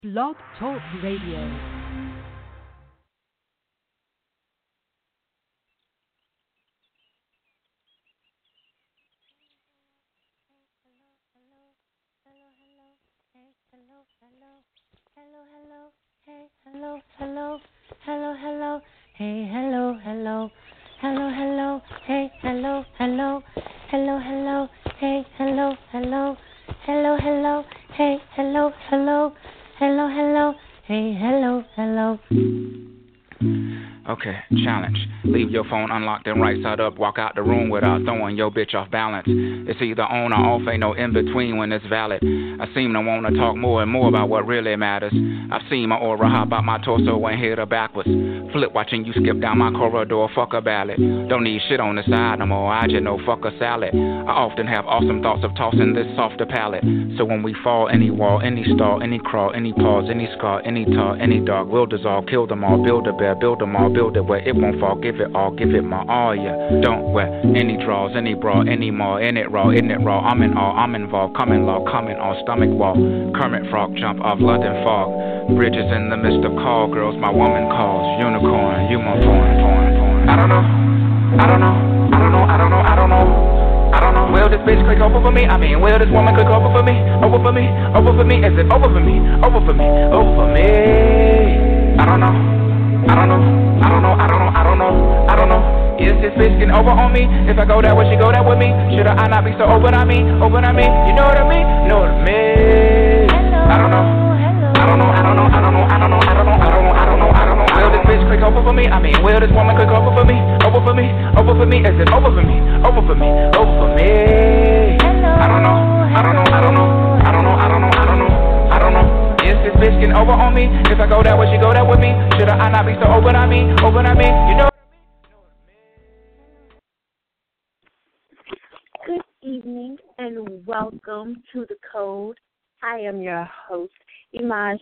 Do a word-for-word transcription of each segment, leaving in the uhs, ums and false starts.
Blog Talk Radio. Hello, hello, hey, hello, hello, hello, hello, hey, hello, hello, hello, hello, hey, hello, hello, hello, hello, hey, hello, hello, hello, hello, hey, hello, hello, hello, hello, hey, hello, hello. Okay, challenge. Leave your phone unlocked and right side up. Walk out the room without throwing your bitch off balance. It's either on or off, ain't no in between when it's valid. I seem to want to talk more and more about what really matters. I've seen my aura hop out my torso and hit her backwards. Flip watching you skip down my corridor, fuck a ballad. Don't need shit on the side no more, I just know fuck a salad. I often have awesome thoughts of tossing this softer palate. So when we fall, any wall, any stall, any crawl, any pause, any scar, any tar, any dog will dissolve, kill them all, build a bear, build them all, build it where it won't fall, give it all, give it my all, yeah. Don't wear any draws, any bra, any more, in it raw, in it raw, I'm in all, I'm involved, coming law, coming on stomach wall, Kermit Frog, jump off London fog, bridges in the midst of call, girls, my woman calls, unicorn, you my porn, porn, porn. I don't know, I don't know, I don't know, I don't know, I don't know, I don't know, will this bitch click over for me, I mean, will this woman click over for me, over for me, over for me, is it over for me, over for me, over for me, I don't know. I don't know, I don't know, I don't know, I don't know, I don't know. Is this bitch getting over on me? If I go there, will she go there with me? Should I not be so open on me? Open on me? You know what I mean? You know what I mean? I don't know, I don't know, I don't know, I don't know, I don't know, I don't know, I don't know, I don't know, I don't know. Will this bitch click over for me? I mean, will this woman click over for me? Over for me? Over for me? Is it over for me? Over for me? Over for me? I don't know, I don't know, I don't know, I don't know, I don't know, I don't know, I don't know. Is this bitch getting over on me? If I go there, will she go there with me? Should I not be so open on me? Open on me? You know. Good evening and welcome to The Code. I am your host, Imaj,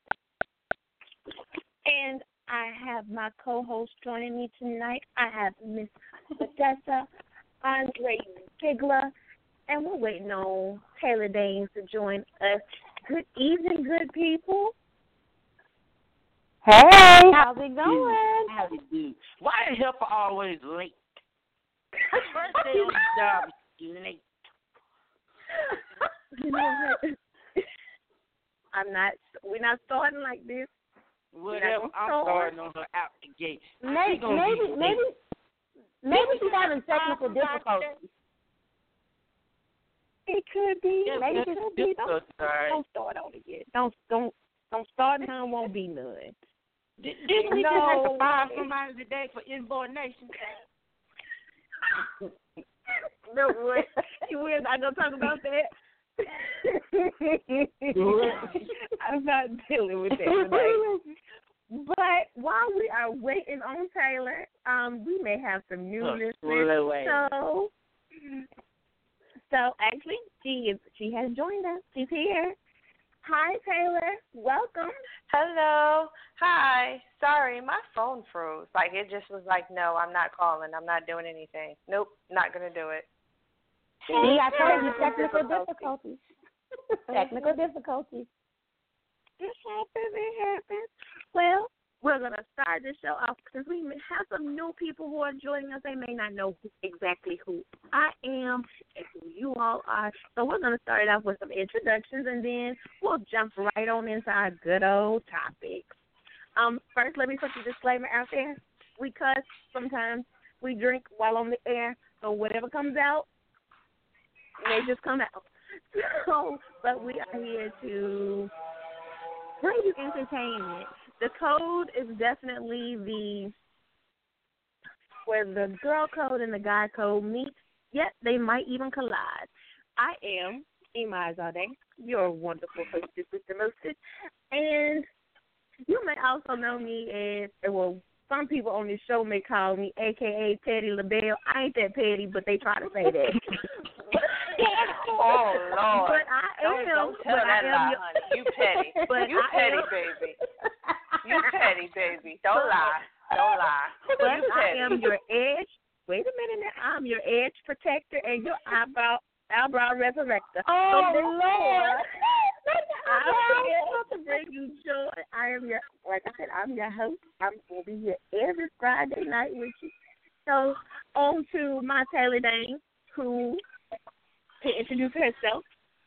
and I have my co-host joining me tonight. I have Miss Odessa, Andre Bigler, and we're waiting on Taylor Danes to join us. Good evening, good people. Hey, how's it going? How's it do? Why the hell for always late? First day on the job is late. You know what? I'm not. We're not starting like this. Whatever. I'm starting on her out the gate. Maybe, maybe, maybe, maybe she's having technical difficulties. It could be. Yeah, maybe it could be. Don't, right. don't start on it yet. Don't don't don't start now. It won't be none. Did, didn't we no. just have to fire somebody today for insubordination? No way. We're not gonna talk about that. I'm not dealing with that today. But while we are waiting on Taylor, um, we may have some new oh, listeners. So. So actually, she is. She has joined us. She's here. Hi, Taylor. Welcome. Hello. Hi. Sorry, my phone froze. Like, it just was like, no, I'm not calling. I'm not doing anything. Nope, not going to do it. See, I told you technical difficulties. Technical difficulties. It happens. It happens. Well, we're going to start the show off because we have some new people who are joining us. They may not know who, exactly who I am and who you all are. So we're going to start it off with some introductions, and then we'll jump right on into our good old topics. Um, first, let me put the disclaimer out there. We cuss sometimes. We drink while on the air. So whatever comes out may just come out. So, but we are here to bring you entertainment. The code is definitely the where the girl code and the guy code meet, yet they might even collide. I am Imai Zadeh, your wonderful hostess with the mostest, and you may also know me as, well, some people on this show may call me A K A Petty LaBelle. I ain't that petty, but they try to say that. Oh, Lord. But I don't, am. Don't tell but that I lie, am, honey. You petty. But you I petty, am, baby. You petty, baby. Don't lie. Don't lie. But You I petty. am your edge. Wait a minute now. I'm your edge protector and your eyebrow, eyebrow resurrector. Oh, so Lord. I'm here to bring you Joy. I am your, like I said, I'm your host. I'm going to be here every Friday night with you. So, on to my Taylor Dane, who can introduce herself.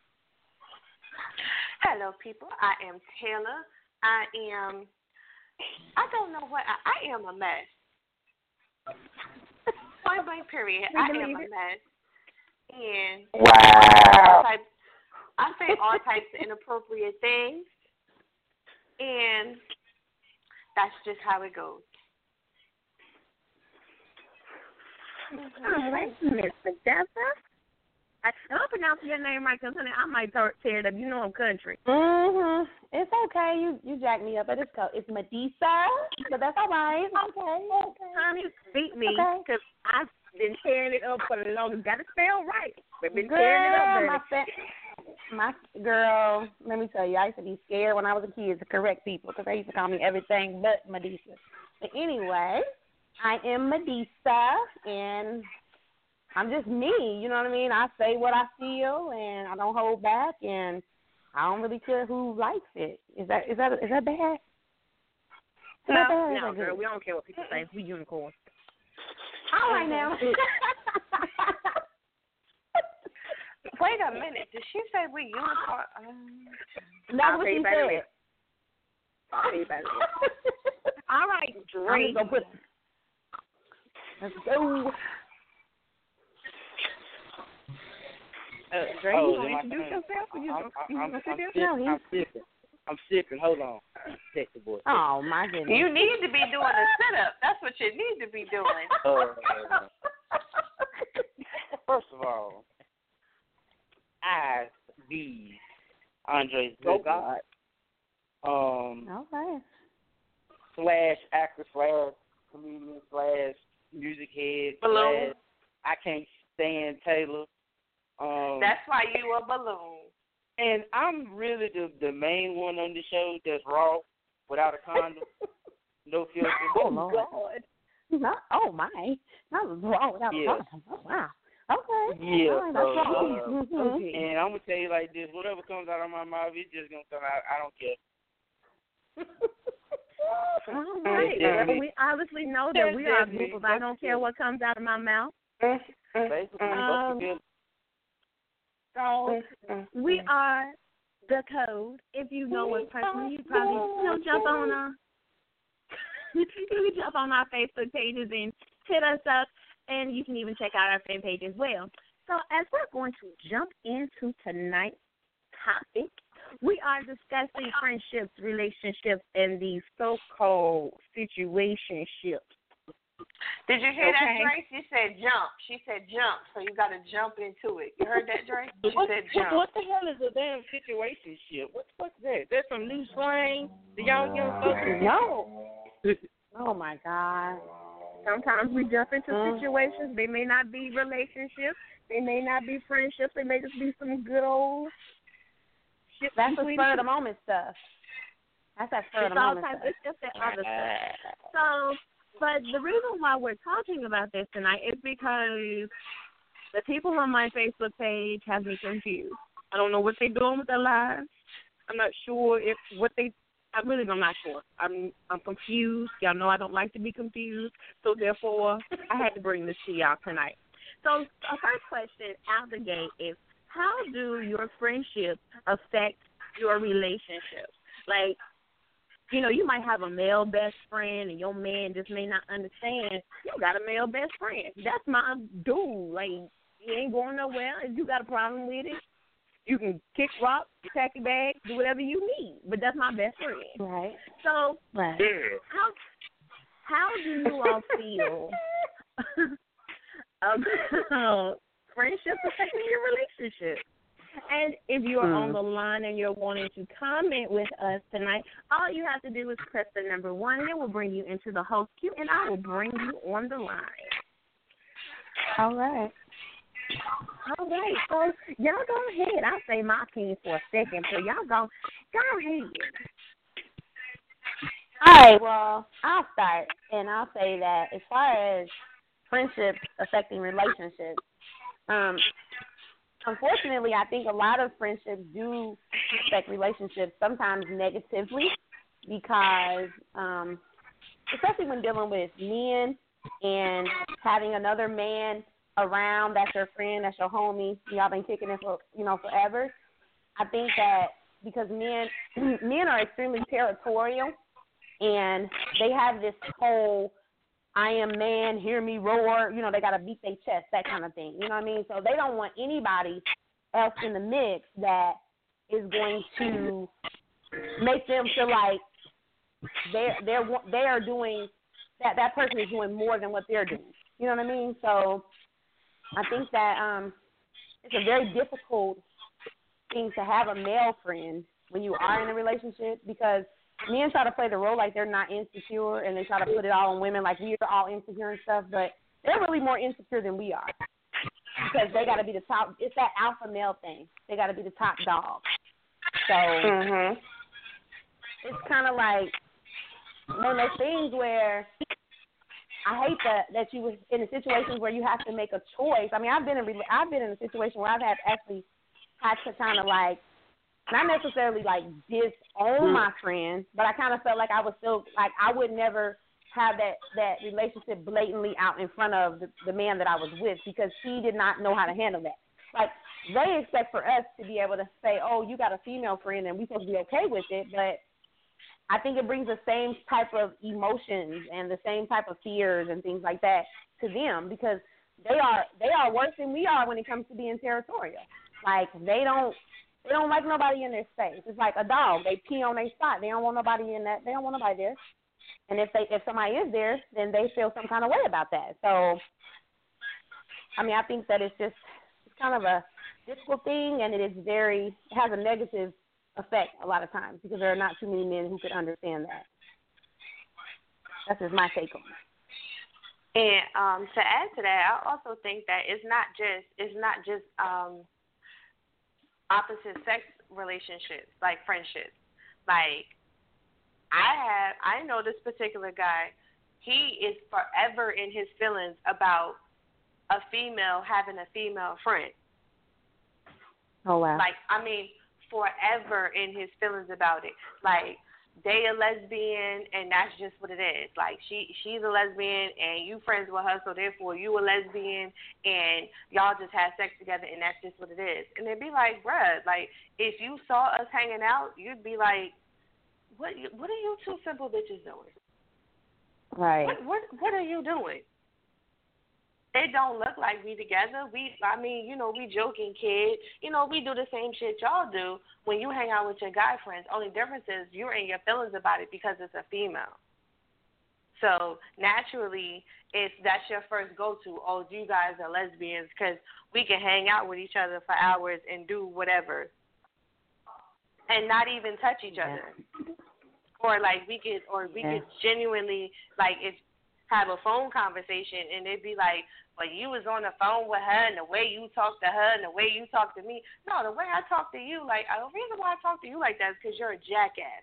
Hello, people. I am Taylor. I am, I don't know what, I, I am a mess. Point blank period. I am a mess. And wow. I, I say all types of inappropriate things. And that's just how it goes. All right, Miss Majesta. I don't pronounce your name right because, honey, I might tear it up. You know I'm country. Mhm. It's okay. You you jack me up, but it's co- it's Medusa, but that's all right. Okay. Okay. Honey, beat me because okay. I've been tearing it up for the longest. Got to spell right. We've been girl, tearing it up, my, fa- my girl, let me tell you, I used to be scared when I was a kid to correct people because they used to call me everything but Medusa. But anyway, I am Medusa, and I'm just me, you know what I mean? I say what I feel, and I don't hold back, and I don't really care who likes it. Is that is that is that bad? Is no, that bad? no, girl, we don't care what people say. We unicorns. All right now. Wait a minute. Did she say we unicorn? Um, That's what she said. All right, Drake. Let's go. Uh, Dre, oh, you want to introduce yourself? Or you I'm, you I'm, gonna sit I'm, there? sick, No, I'm sipping. I'm sipping. Hold on. Text the boy. Oh, my goodness. You need to be doing a sit-up. That's what you need to be doing. Uh, first of all, I, the Andre's Oh, Business, God. um, Okay. slash actor, slash comedian, slash music head, Balloon. slash I can't stand Taylor. Um, That's why you a balloon. And I'm really the the main one on the show that's raw, without a condom, no filter. Oh, Lord. God. Not, oh, my. Not wrong without Yeah. a oh, wow. Okay. Yeah, All right, that's so, wrong. uh, Mm-hmm. Okay. and I'm gonna tell you like this: whatever comes out of my mouth, it's just gonna come out. I don't care. All right. Yeah. Well, we obviously know that we are a group of I don't care what comes out of my mouth. Basically, Um, So we are the Code. If you know us personally, you probably you know jump on our you can jump on our Facebook pages and hit us up, and you can even check out our fan page as well. So as we're going to jump into tonight's topic, we are discussing friendships, relationships, and these so-called situationships. Did you hear Okay. that, Dre? She said jump. She said jump, so you got to jump into it. You heard that, Dre? She what, said jump. what the hell is a damn situationship? What what's that? That's some new slang. Do y'all get fucking No. Oh, my God. Sometimes we jump into Mm. situations. They may not be relationships. They may not be friendships. They may just be some good old shit. That's the between spur of the people. moment stuff. That's that spur of It's the all moment types. stuff. It's just that other stuff. So, but the reason why we're talking about this tonight is because the people on my Facebook page have me confused. I don't know what they're doing with their lives. I'm not sure if what they. I really am not sure. I'm I'm confused. Y'all know I don't like to be confused, so therefore I had to bring this to y'all tonight. So the first question out the gate is, how do your friendships affect your relationships? Like, you know, you might have a male best friend, and your man just may not understand. You got a male best friend. That's my dude. Like, he ain't going nowhere. If you got a problem with it, you can kick rock, pack your bag, do whatever you need. But that's my best friend. Right. So, Right. how how do you all feel about friendships affecting your relationship? And if you're Hmm. on the line and you're wanting to comment with us tonight, all you have to do is press the number one, and it will bring you into the host queue, and I will bring you on the line. All right. All right, so y'all go ahead. I'll say my opinion for a second, so y'all go, go ahead. All right, well, I'll start, and I'll say that as far as friendships affecting relationships, um, unfortunately, I think a lot of friendships do affect relationships, sometimes negatively, because, um, especially when dealing with men and having another man around that's your friend, that's your homie, y'all been kicking it for, you know, forever. I think that because men men are extremely territorial, and they have this whole I am man, hear me roar, you know, they got to beat their chest, that kind of thing. You know what I mean? So they don't want anybody else in the mix that is going to make them feel like they're, they're, they are doing, that that person is doing more than what they're doing. You know what I mean? So I think that um, it's a very difficult thing to have a male friend when you are in a relationship, because men try to play the role like they're not insecure, and they try to put it all on women like we are all insecure and stuff, but they're really more insecure than we are, because they got to be the top. It's that alpha male thing. They got to be the top dog. So mhm. it's kind of like one of those things where I hate that that you was in a situation where you have to make a choice. I mean, I've been in I've been in a situation where I've had actually had to kind of like, not necessarily like disown my friend, but I kind of felt like I was still, like I would never have that, that relationship blatantly out in front of the, the man that I was with, because he did not know how to handle that. Like, they expect for us to be able to say, oh, you got a female friend and we're supposed to be okay with it, but I think it brings the same type of emotions and the same type of fears and things like that to them, because they are they are worse than we are when it comes to being territorial. Like, they don't they don't like nobody in their space. It's like a dog. They pee on their spot. They don't want nobody in that. They don't want nobody there. And if they if somebody is there, then they feel some kind of way about that. So, I mean, I think that it's just it's kind of a difficult thing, and it is very it has a negative effect a lot of times, because there are not too many men who could understand that. That's just my take on it. And um, to add to that, I also think that it's not just it's not just um, opposite sex relationships, like friendships. Like, I have I know this particular guy. He is forever in his feelings about a female having a female friend. Oh wow! Like, I mean, forever in his feelings about it. Like, they a lesbian, and that's just what it is. Like, she she's a lesbian, and you friends with her, so therefore you a lesbian, and y'all just have sex together, and that's just what it is. And it'd be like, bruh, like, if you saw us hanging out, you'd be like, what What are you two simple bitches doing? Right. What What What are you doing? It don't look like we together. We, I mean, you know, we joking, kid. You know, we do the same shit y'all do when you hang out with your guy friends. Only difference is you're in your feelings about it because it's a female. So naturally, if that's your first go-to, oh, you guys are lesbians, because we can hang out with each other for hours and do whatever, and not even touch each yeah. other, or like we could, or we yeah. could genuinely like if. have a phone conversation, and it'd be like, well, you was on the phone with her, and the way you talk to her and the way you talk to me. No, the way I talk to you, like, the reason why I talk to you like that is because you're a jackass.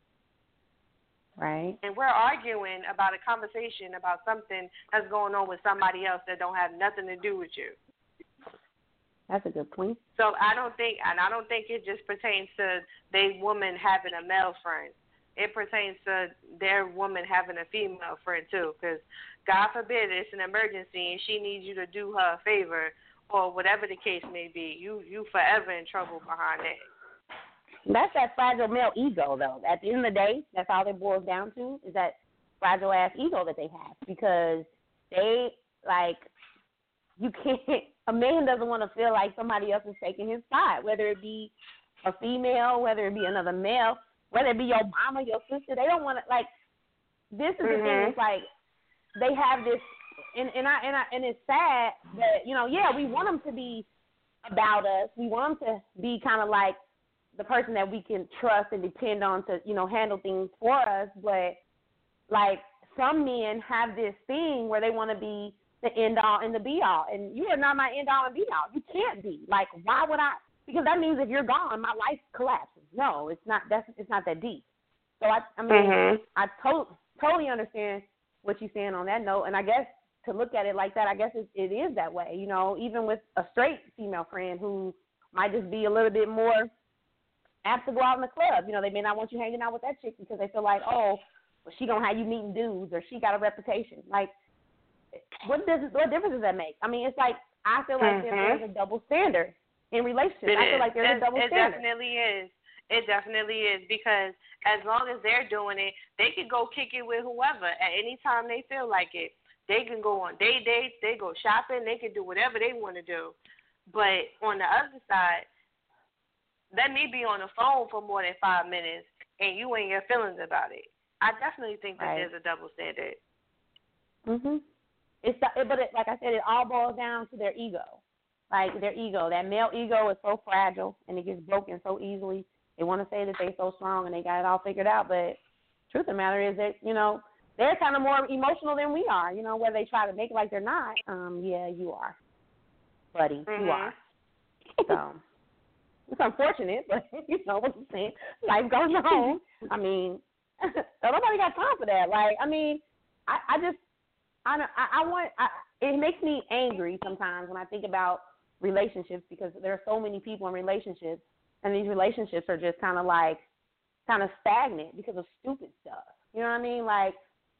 Right. And we're arguing about a conversation about something that's going on with somebody else that don't have nothing to do with you. That's a good point. So I don't think, and I don't think it just pertains to they woman having a male friend. It pertains to their woman having a female friend, too, because God forbid it's an emergency and she needs you to do her a favor, or whatever the case may be. You you forever in trouble behind that. That's that fragile male ego, though. At the end of the day, that's all it boils down to, is that fragile-ass ego that they have, because they, like, you can't, a man doesn't want to feel like somebody else is taking his spot, whether it be a female, whether it be another male. Whether it be your mama, your sister, they don't want to, like, this is mm-hmm. the thing, it's like, they have this, and, and, I, and, I, and it's sad that, you know, yeah, we want them to be about us. We want them to be kind of like the person that we can trust and depend on to, you know, handle things for us. But, like, some men have this thing where they want to be the end-all and the be-all. And you are not my end-all and be-all. You can't be. Like, why would I? Because that means if you're gone, my life collapses. No, it's not. That's it's not that deep. So I, I mean, mm-hmm. I to- totally understand what you're saying on that note, and I guess to look at it like that, I guess it, it is that way. You know, even with a straight female friend who might just be a little bit more apt to go out in the club. You know, they may not want you hanging out with that chick because they feel like, oh, well, she gonna have you meeting dudes or she got a reputation. Like, what does what difference does that make? I mean, it's like I feel like mm-hmm. there's a double standard in relationships. It I feel is. like there's it, a double it standard. It definitely is. It definitely is because as long as they're doing it, they can go kick it with whoever at any time they feel like it. They can go on day dates, they go shopping, they can do whatever they want to do. But on the other side, let me be on the phone for more than five minutes and you ain't your feelings about it. I definitely think that right. there's a double standard. Mhm. It's the, but it, like I said, it all boils down to their ego. Like their ego, that male ego is so fragile and it gets broken so easily. They want to say that they're so strong and they got it all figured out, but truth of the matter is that, you know, they're kind of more emotional than we are, you know, whether they try to make it like they're not. Um, yeah, you are, buddy, mm-hmm. you are. So it's unfortunate, but you know what I'm saying. Life goes on. I mean, nobody got time for that. Like, I mean, I, I just, I, I, I want, I, it makes me angry sometimes when I think about relationships because there are so many people in relationships. And these relationships are just kind of like, kind of stagnant because of stupid stuff. You know what I mean? Like,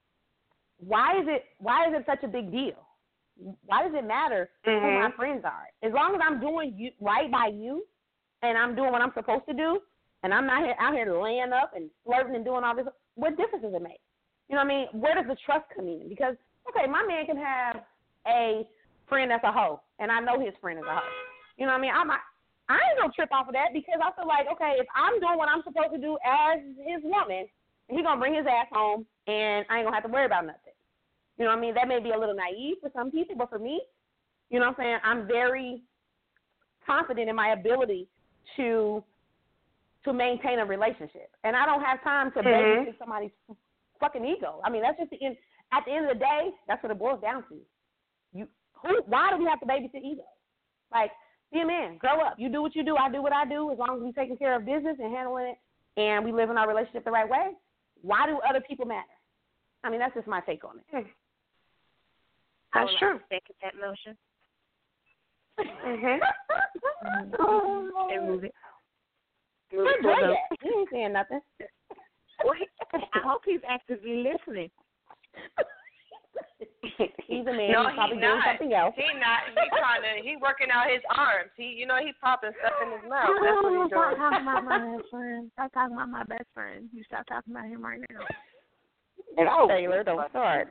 why is it, why is it such a big deal? Why does it matter mm-hmm. who my friends are? As long as I'm doing you, right by you, and I'm doing what I'm supposed to do, and I'm not here, out here laying up and flirting and doing all this, what difference does it make? You know what I mean? Where does the trust come in? Because, okay, my man can have a friend that's a hoe, and I know his friend is a hoe. You know what I mean? I'm not, I ain't gonna trip off of that because I feel like, okay, if I'm doing what I'm supposed to do as his woman, he gonna bring his ass home and I ain't gonna have to worry about nothing. You know what I mean? That may be a little naive for some people, but for me, you know what I'm saying, I'm very confident in my ability to to maintain a relationship. And I don't have time to mm-hmm. babysit somebody's fucking ego. I mean, that's just the end. At the end of the day, that's what it boils down to. You who why do we have to babysit ego? Like, be a man, grow up. You do what you do, I do what I do. As long as we're taking care of business and handling it and we live in our relationship the right way, why do other people matter? I mean, that's just my take on it. That's true. Second that motion. Mm-hmm. And move it. Move it forward. He ain't saying nothing. Well, he, I hope he's actively listening. He's a man. No, he's probably he doing not. something else. He not. He trying to. He working out his arms. He, you know, he popping stuff in his mouth. That's what he's doing. Stop talking about my best friend. Stop talking about my best friend. You stop talking about him right now. And I was Taylor, don't start.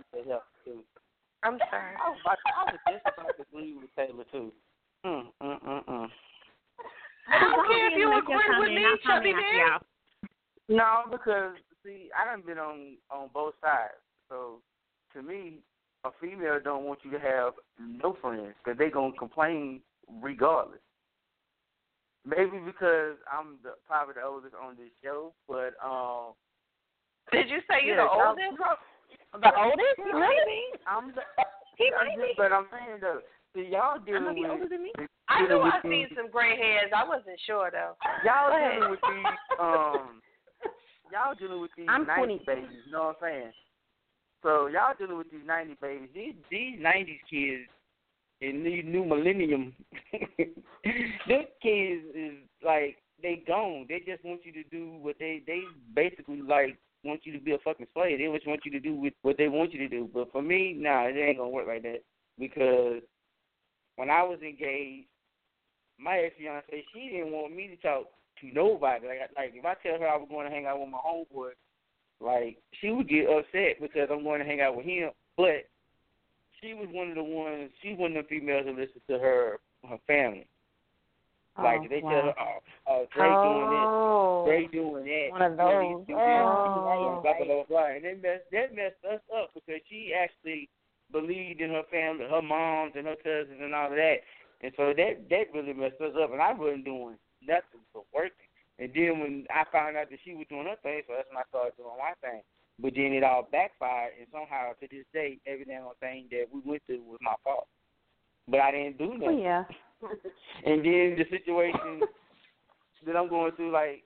I'm sorry. I was, about, I was just about to agree with Taylor too. Mm, mm, mm, mm. I don't care if you agree with me, Chubby Man. No, because see, I done been on on both sides. So to me, a female don't want you to have no friends because they gonna complain regardless. Maybe because I'm the, probably the oldest on this show, but um. Did you say you're yeah, the oldest? The oldest? Really? I'm the. He I'm might just, be. but I'm saying though, see, y'all dealing I'm with. older than me. I knew I these, seen some gray hairs. I wasn't sure though. Y'all dealing with these. Um. Y'all dealing with these I'm nineties twenty. babies. You know what I'm saying? So y'all dealing with these nineties babies. These these nineties kids in the new millennium. These kids is like they gone. They just want you to do what they they basically like. Want you to be a fucking slave. They just want you to do with what they want you to do. But for me, nah, it ain't gonna work like that. Because when I was engaged, my ex fiance, she didn't want me to talk to nobody. Like, like if I tell her I was going to hang out with my homeboy, like she would get upset because I'm going to hang out with him. But she was one of the ones. She's one of the females that listen to her her family. Like oh, they wow. tell her, oh, oh Dre oh. doing this, Dre doing that. One of those. Doing Oh. blah, blah, blah, blah. And that messed, that messed us up because she actually believed in her family, her moms and her cousins and all of that. And so that that really messed us up. And I wasn't doing nothing but working. And then when I found out that she was doing her thing, so that's when I started doing my thing. But then it all backfired, and somehow to this day, every damn thing that we went through was my fault. But I didn't do nothing. Oh, yeah. And then the situation that I'm going through, like,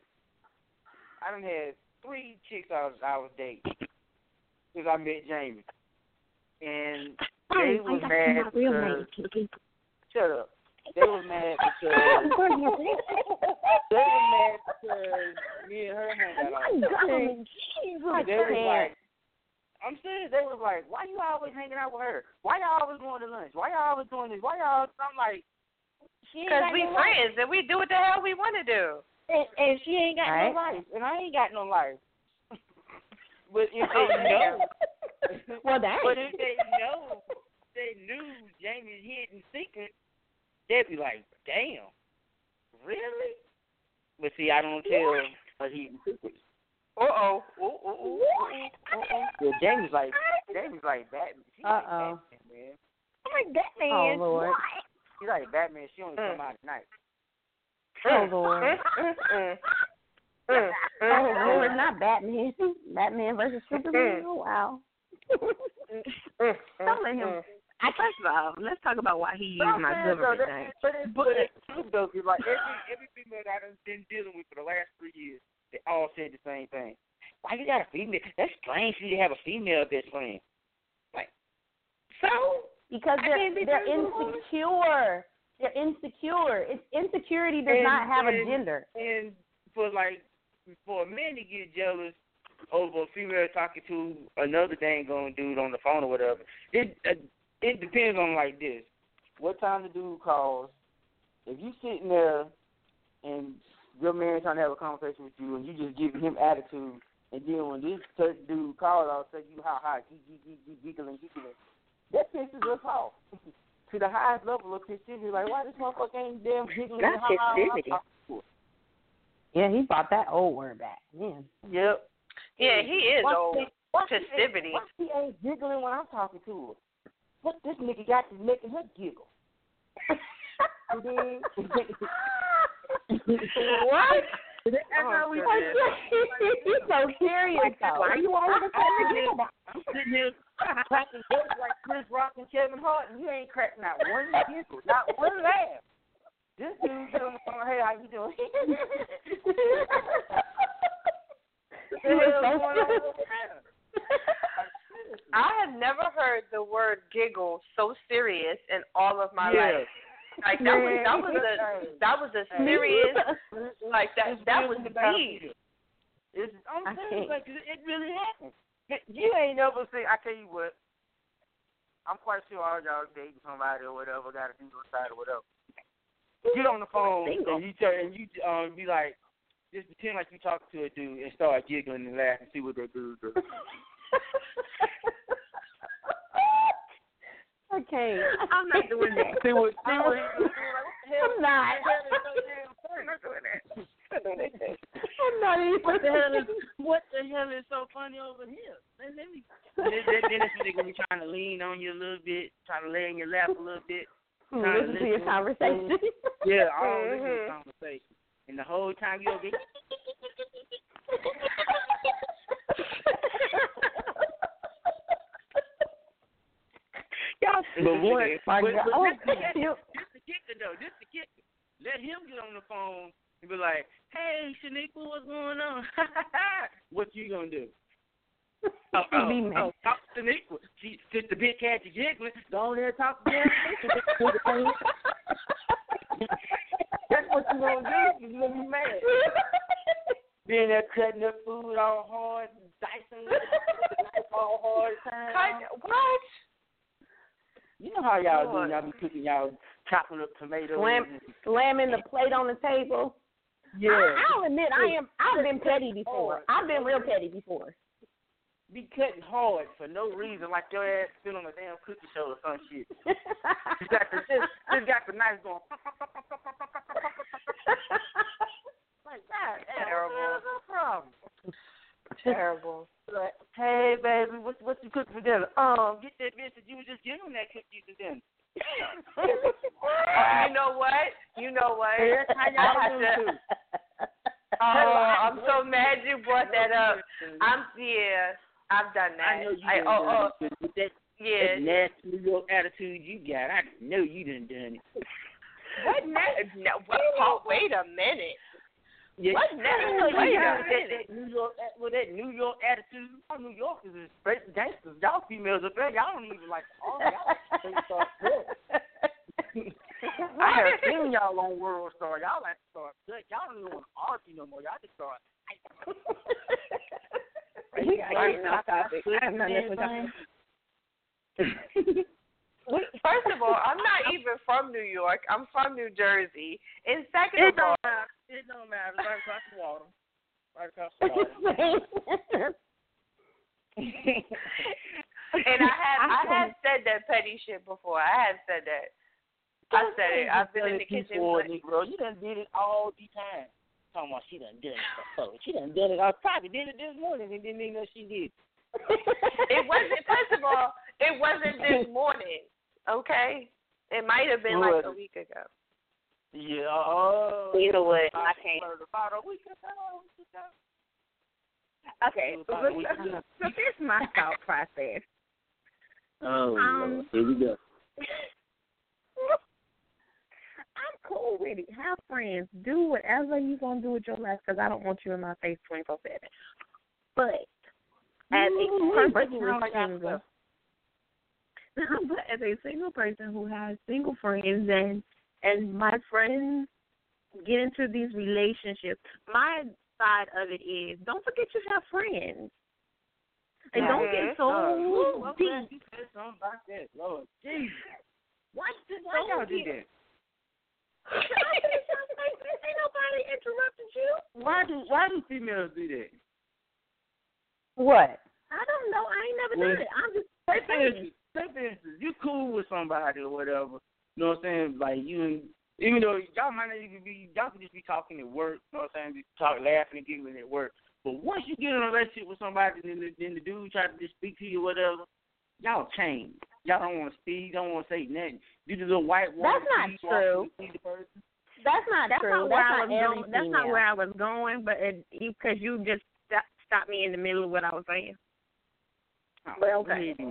I done had three chicks I was, I was dating since I met Jamie. And they Oh, was I mad got my real because, name. shut up. they were mad because they were mad because me and her hang out all the time. They was like, I'm serious. They was like, why you always hanging out with her? Why y'all always going to lunch? Why y'all always doing this? Why y'all? I'm like, because we no friends life. And we do what the hell we want to do. And, and she ain't got right. no life, and I ain't got no life. But if they know, well, that. But if they know, they knew Jamie's hidden secret, they'd be like, damn, really? But see, I don't tell her hidden secrets. Uh-oh. Uh-oh. Uh-oh. Yeah, Jamie's like, Jamie's like Batman. She's Uh-oh. like Batman, man. I'm like Batman. Oh, Lord. What? She's like Batman. She only mm. come out at night. Oh, Lord. Mm, mm, mm. Oh, Lord, not Batman. Batman versus Superman. Oh, wow. Don't let him. I first of all, let's talk about why he used my government though, name. But it's, but it's true, though, because like every, every female that I've been dealing with for the last three years, they all said the same thing. Why you got a female? That's strange for you to have a female best friend. Like, so? Because they're, be they're insecure. They're insecure. It's insecurity does and, not have and, a gender. And for like, for a man to get jealous over a female talking to another dang gone dude on the phone or whatever, it uh, it depends on like this. What time the dude calls? If you sitting there and your man trying to have a conversation with you and you just giving him attitude, and then when this dude calls, I'll say you ha ha, giggling, giggling. That pisses us off to the highest level of festivities. Like, why this motherfucker ain't damn giggling? That's festivity. Yeah, he brought that old word back. Man. Yep. Yeah, he is why old. Why festivity. Why he ain't giggling when I'm talking to her? What this nigga got is making her giggle. And then, what? That's how we He's so serious, though. Why you always talking? I'm sitting here cracking jokes like Chris Rock and Kevin Hart, and you ain't cracking not one giggle, not one laugh. This dude get on the phone, hey, how you doing? I have never heard the word giggle so serious in all of my yeah. life. Like that was that was a that was a serious like that that was deep. It's, I'm serious, like it really happened. You ain't never seen. I tell you what, I'm quite sure all y'all dating somebody or whatever, got a single side or whatever. Get on the phone and you tell, and you um be like, just pretend like you talking to a dude and start giggling and laughing and see what that dude does. Okay, I'm not doing that. See what? See what? He's doing? Like, what the hell? I'm not. I'm not doing that. I'm not even. What the hell is? What the hell is so funny over here? Let, let me. Then, then this nigga be trying to lean on you a little bit, trying to lay in your lap a little bit. Listen to your conversation. Yeah, all mm-hmm. Listen to conversation, and the whole time you'll be. But what? My but, God. but Oh, this, this, this the kicker though. This the kicker. Let him get on the phone and be like, "Hey, Shaniqua, what's going on?" What you gonna do? Oh, oh, oh, talk to Shaniqua. She, since the big cat is jiggling, go on there and talk to her. That's what you gonna do. You gonna be mad. Being there cutting up food all hard, dicing it all hard time. What? You know how y'all do. Y'all be cooking, y'all chopping up tomatoes, Slam, slamming the plate on the table. Yeah. I, I'll admit, I am. I've been petty before. I've been real petty before. Be cutting hard for no reason, like your ass been on a damn cookie show or some shit. Just got the just, just got the knife going. Like that. Terrible. No problem. Terrible. Like, hey baby, what what you cooking for dinner? Um, get that bitch that you was just getting that cookie for dinner. uh, you know what? You know what? Hey, that's how y'all I have do to. too. Oh, I'm so mad you brought that up. I'm yeah, I've done that. I know you I, done oh, done oh, it. With that, yeah. that nasty New York attitude you got, I know you done done it. What next? No, oh, wait a minute. Yeah. What next? Wait a minute. That New York, with that New York attitude, all New Yorkers is straight gangsters. Y'all females up there, y'all don't even like all y'all. I have seen y'all on World Star. Y'all like to start good. Y'all don't even want to argue no more. Y'all just start. First of all, I'm not even from New York. I'm from New Jersey. And second It of all, don't matter. It don't matter. It's right across the water. Right across the water. and I have I have said that petty shit before. I have said that. I said it. I've been in the kitchen. Before, Negro. You done did it all the time. Talking about she done done it before. She done done it. I probably did it this morning and didn't even know she did. It wasn't. First of all, it wasn't this morning. Okay, it might have been like a week ago. Yeah. Oh. You know what? About, I can't. About a week ago. Okay. So, so, so here's my thought process. Oh. Um, here we go. I'm cool with it. Have friends. Do whatever you're going to do with your life because I don't want you in my face twenty-four seven. But as a person who's single, but as a single person who has single friends and, and my friends get into these relationships, my side of it is don't forget you have friends. And mm-hmm. don't get so uh, deep. You said something about that. Lord Jesus. Why, Why y'all do that? Ain't nobody interrupted you. Why do why do females do that? What? I don't know. I ain't never well, done it. I'm just say for instance, say for instance, you cool with somebody or whatever. You know what I'm saying? Like you, even though y'all might not even be, y'all could just be talking at work. You know what I'm saying? Just talk, laughing and giggling at work. But once you get in a relationship with somebody, then the, then the dude try to just speak to you or whatever, y'all change. Y'all don't want to speak. Don't want to say nothing. You the little white woman. That's not true. That's not that's true. Not where that's I not was every going. That's female. not where I was going. But because you, you just st- stopped me in the middle of what I was saying. Oh, but okay. Mm-hmm.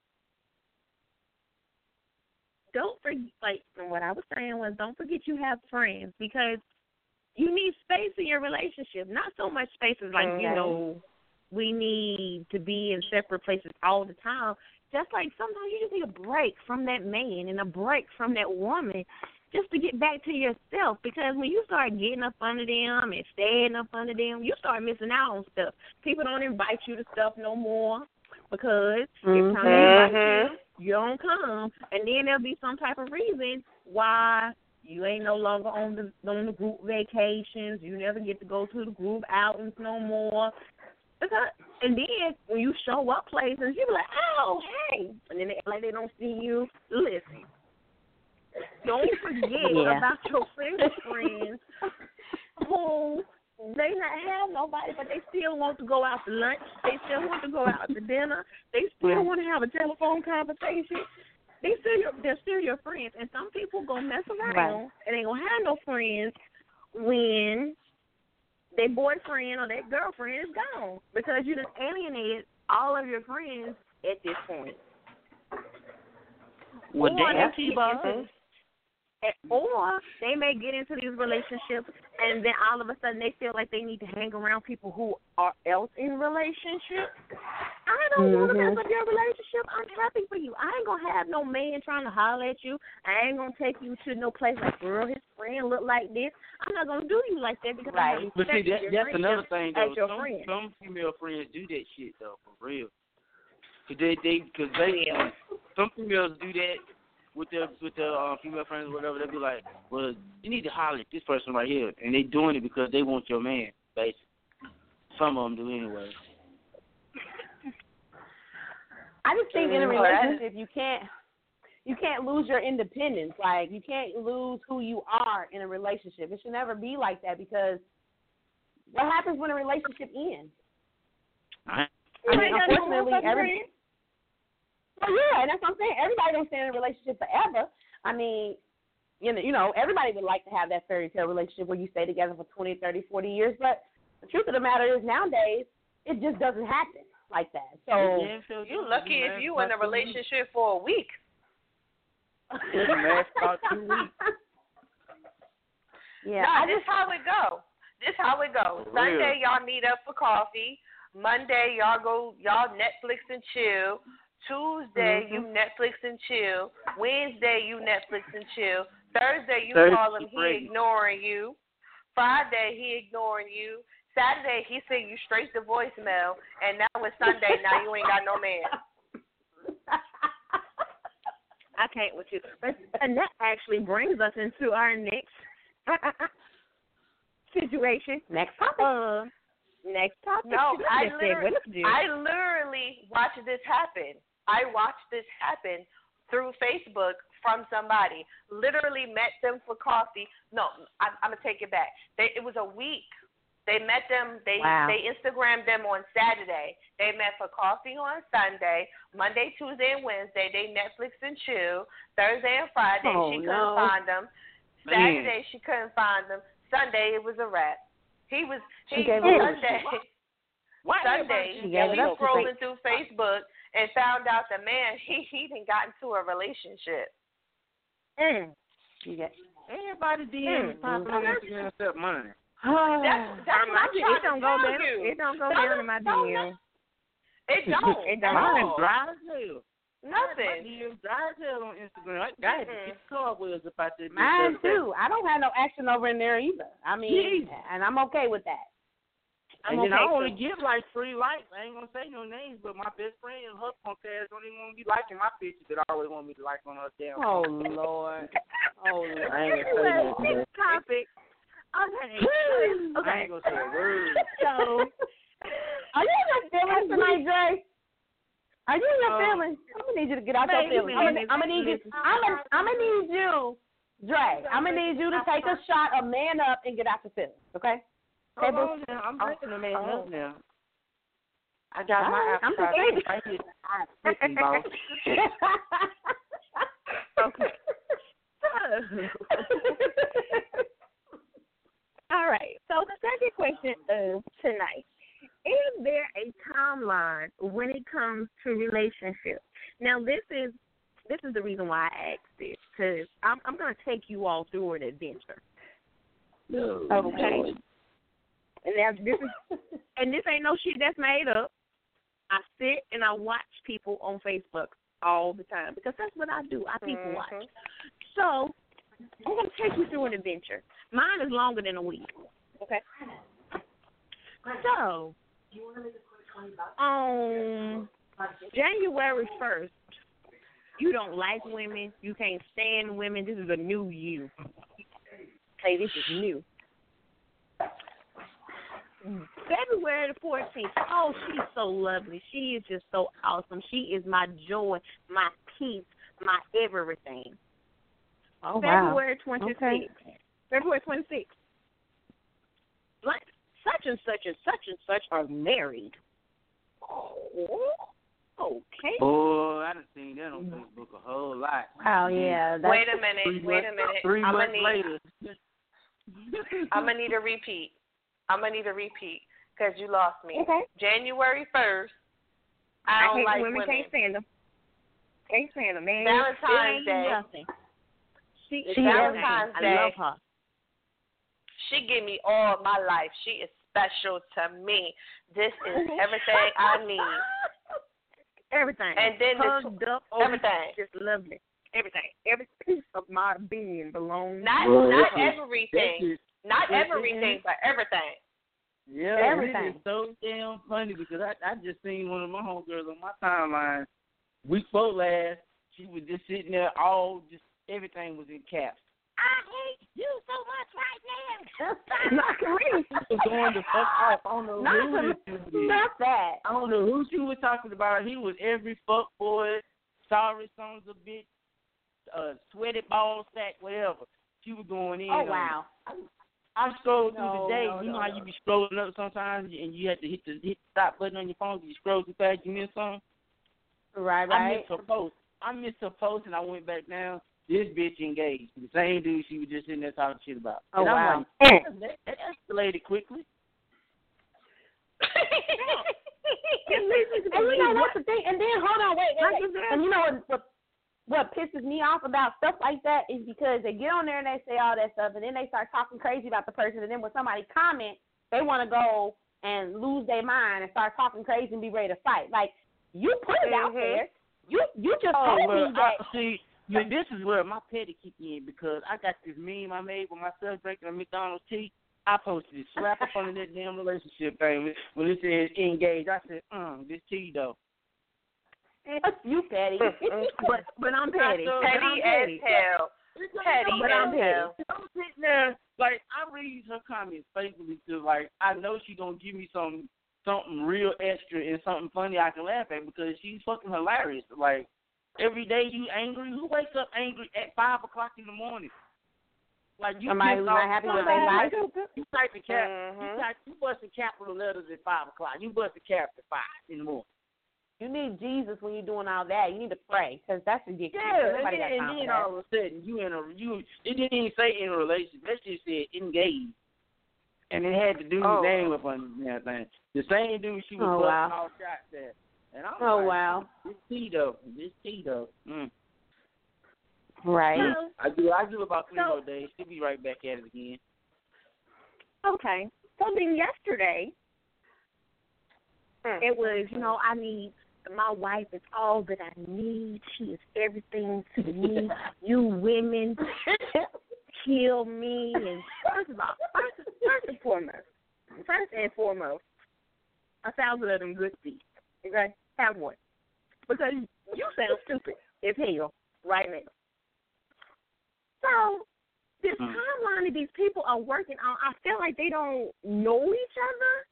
Don't forget. Like what I was saying was, don't forget you have friends because you need space in your relationship. Not so much space as like mm-hmm. you know, we need to be in separate places all the time. Just like sometimes you just need a break from that man and a break from that woman just to get back to yourself. Because when you start getting up under them and staying up under them, you start missing out on stuff. People don't invite you to stuff no more because mm-hmm. if time they invite you, you don't come. And then there'll be some type of reason why you ain't no longer on the on the group vacations. You never get to go to the group outings no more. Because, and then when you show up places, you be like, oh, hey. And then they like they don't see you. Listen, don't forget yeah. about your single friends who they not have nobody, but they still want to go out to lunch. They still want to go out to dinner. They still want to have a telephone conversation. They still your, they're still your friends. And some people go mess around right. and ain't gonna have no friends when their boyfriend or their girlfriend is gone because you just alienated all of your friends at this point. Well, or, damn, they into, or they may get into these relationships and then all of a sudden they feel like they need to hang around people who are else in relationships. I don't mm-hmm. want to mess up your relationship. I'm happy for you. I ain't going to have no man trying to holler at you. I ain't going to take you to no place like, girl, his friend look like this. I'm not going to do you like that because right. I have But see, that, that's another thing, though. Your some, friend. some female friends do that shit, though, for real. Cause they, they, cause they, um, some females do that with their, with their uh, female friends or whatever. They be like, well, you need to holler at this person right here. And they doing it because they want your man, basically. Some of them do anyway. I just think in a relationship you can't you can't lose your independence. Like you can't lose who you are in a relationship. It should never be like that because what happens when a relationship ends? I, I mean, unfortunately, every well, yeah, and that's what I'm saying. Everybody don't stay in a relationship forever. I mean, you know, you know, everybody would like to have that fairy tale relationship where you stay together for twenty, thirty, forty years. But the truth of the matter is nowadays it just doesn't happen like that. So yeah, so you lucky if you in a relationship for a week. about two weeks. Yeah, no, this how it go. This how it goes. Sunday y'all meet up for coffee. Monday y'all go y'all Netflix and chill. Tuesday mm-hmm. you Netflix and chill. Wednesday you Netflix and chill. Thursday, you Thursday, call him, he crazy. ignoring you. Friday, he ignoring you. Saturday, he send you straight to voicemail. And now it's Sunday, now you ain't got no man. I can't with you. But, and that actually brings us into our next situation. Next topic. Uh, next topic. No, She I just said, literally, what to do. I literally watched this happen. I watched this happen through Facebook from somebody. Literally met them for coffee. No, I, I'm gonna take it back. They, it was a week. They met them. They Wow. they Instagrammed them on Saturday. They met for coffee on Sunday. Monday, Tuesday, and Wednesday they Netflix and chill. Thursday and Friday Oh, she no. couldn't find them. Saturday she couldn't find them. Sunday it was a wrap. He was he She gave it up. Sunday. Why Sunday She he gave it was up. scrolling through Facebook and found out the man he he done got into a relationship. Mm. You get. Everybody D M Mm. popping on Instagram except mine. That's that's Um, what I- I'm trying it don't to go tell down. you. It don't go Don't- down in my don't- D M. It don't. It don't. at Mine all. dry as hell. My Nothing. D M dry as hell on Instagram. I got Mm-mm. to get car wheels about that. bitch Mine the other day. too. I don't have no action over in there either. I mean, Jeez. and I'm okay with that. And I'm then okay I only too. give like free likes. I ain't gonna say no names, but my best friend and her punk ass don't even want to be liking my pictures that I always want me to like on her damn. Oh Lord. Oh Lord. I ain't gonna say Anyway, nothing. next topic. Okay. I Okay. ain't gonna say a word. So, Are you in your feelings tonight, Dre? Are you in your Uh, feelings? I'm gonna need you to get out your Wait a feelings. I'm minute. gonna, I'm gonna need you. I'm gonna, I'm gonna need you, Dre. I'm gonna need you to take a shot of man up and get out your feelings. Okay? Okay, Hold boo. on now. I'm drinking a man Oh. up now. I got All my right, I'm appetite just right here. I flipping, boss. okay. All right. So the second question of tonight: is there a timeline when it comes to relationships? Now, this is this is the reason why I asked this, because I'm I'm going to take you all through an adventure. No, Okay. And now this is and this ain't no shit that's made up. I sit and I watch people on Facebook all the time because that's what I do. I people Mhm. watch. So I'm gonna take you through an adventure. Mine is longer than a week. Okay. So on January first, you don't like women, you can't stand women. This is a new you. Hey, this is new. February the fourteenth. Oh, she's so lovely. She is just so awesome. She is my joy, my peace, my everything. Oh wow. February twenty-sixth. Okay. February twenty-sixth. Like, such and such and such and such are married. Oh, okay. Oh, I done seen that on Facebook a whole lot. Wow. Yeah. That's, Wait a minute. Three Wait a months- minute. Three I'm gonna months need. later. I'm gonna need a repeat. I'm gonna need a repeat because you lost me. Okay. January first. I I don't hate like women, women. can't stand them. Can't stand them, man. Valentine's It ain't Day. Nothing. She is She is. Valentine's I Day. love her. She give me all my life. She is special to me. This is everything I need. Everything. And then the Hugged up, over everything. just lovely. Everything. Every piece of my being belongs. Not Well, not that's- everything. That's Not that's everything, but everything. Yeah, Everything. it is so damn funny because I, I just seen one of my homegirls on my timeline week before last. She was just sitting there, all just everything was in caps. I hate you so much right now. not me. She was going the fuck off. I don't know Not, who to, this dude is. not that. I don't know who she was talking about. He was every fuck boy, sorry sons of bitch, uh, sweaty ball sack, whatever. She was going in. Oh on it. wow. I scrolled through No, the day. no, you know no, how no. you be scrolling up sometimes and you have to hit the hit the stop button on your phone. You scroll too fast, you miss something. Right. I Right. missed her post. I missed her post and I went back down. This bitch engaged. The same dude she was just sitting there talking shit about. Oh, and I'm wow. like, that, that escalated quickly. And you know what's the thing? And then hold on, wait, wait, wait. And you know what, what what pisses me off about stuff like that is because they get on there and they say all that stuff, and then they start talking crazy about the person, and then when somebody comments, they want to go and lose their mind and start talking crazy and be ready to fight. Like, you put it out Mhm. there. You you just Oh, told well, me that. I, see, you, this is where my petty kick in because I got this meme I made with myself drinking a McDonald's tea. I posted it, slap up under that damn relationship thing when it said engaged. I said, mm, this tea though. You petty, but but I'm petty. Petty as hell. Petty but I'm hell. I'm sitting there like I read her comments faithfully to like I know she gonna give me some something real extra and something funny I can laugh at because she's fucking hilarious. Like every day you angry. Who wakes up angry at five o'clock in the morning? Like you somebody who's not happy with their life. You type the cap. Mm-hmm. You type. You busting capital letters at five o'clock. You busting caps at five in the morning. You need Jesus when you're doing all that. You need to pray because that's ridiculous. Yeah, Everybody and then, got time and then for that. all of a sudden you in a you. It didn't even say in a relationship. That just said engaged, and it had the dude's Oh. name up on that thing. The same dude she was Oh, busting wow. all shots at. And I'm Oh, like, wow. This tea though. This tea though. Mm. Right. So, I do. I do about three So- more days. She'll be right back at it again. Okay. So then yesterday, mm. it was, you know, I need, my wife is all that I need. She is everything to me. You women kill me. And first of all, first, first and foremost, first and foremost, a thousand of them good feet. Okay? Have one. Because you sound stupid as hell right now. So, this Mm. timeline that these people are working on, I feel like they don't know each other.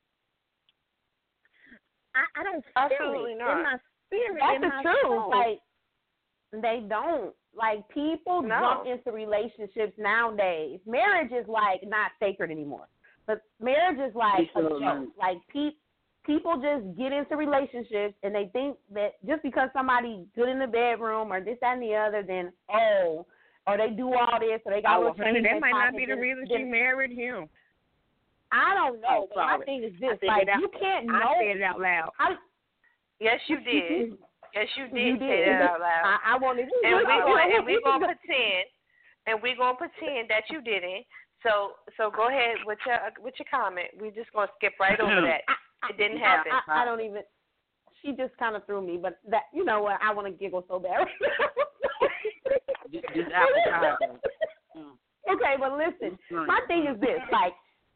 I, I don't feel Absolutely it not. in my spirit. That's in the my truth. soul. Like they don't. Like people No. jump into relationships nowadays. Marriage is like not sacred anymore. But marriage is like It's a so joke. nice. Like pe- people just get into relationships and they think that just because somebody's good in the bedroom or this, that, and the other, then oh, or they do all this or they got a Oh, little honey, change in that their might not pocket, be the then- reason then- she married him. I don't know. Oh, but my sorry. thing is I this: said like it out- you can't know. I said it out loud. How, Yes, you did. Yes, you did, You say did. that out loud. I, I wanted to. and we going and we gonna pretend, and we gonna pretend that you didn't. So so go ahead with your with your comment. We just gonna skip right over that. It didn't happen. I, I, I don't even. She just kind of threw me, but that you know what? I want to giggle so bad. Just, just apple pie. though. Mm. Okay, but listen, my thing is this: like,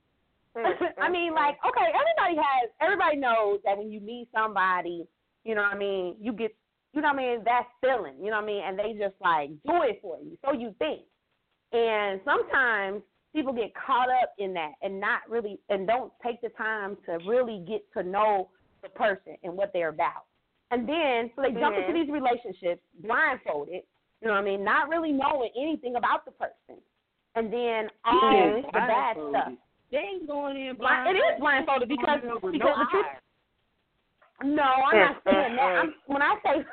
I mean, like, okay, everybody has, everybody knows that when you meet somebody, you know what I mean, you get, you know what I mean, that feeling, you know what I mean, and they just like do it for you, so you think. And sometimes people get caught up in that and not really, and don't take the time to really get to know the person and what they're about. And then, so they jump Mhm. into these relationships blindfolded, you know what I mean, not really knowing anything about the person. And then all Mhm. the bad stuff. They ain't going in Blind, blind. it is blindfolded because Going in with because no the truth. eyes. No, I'm not saying that. I'm, when I say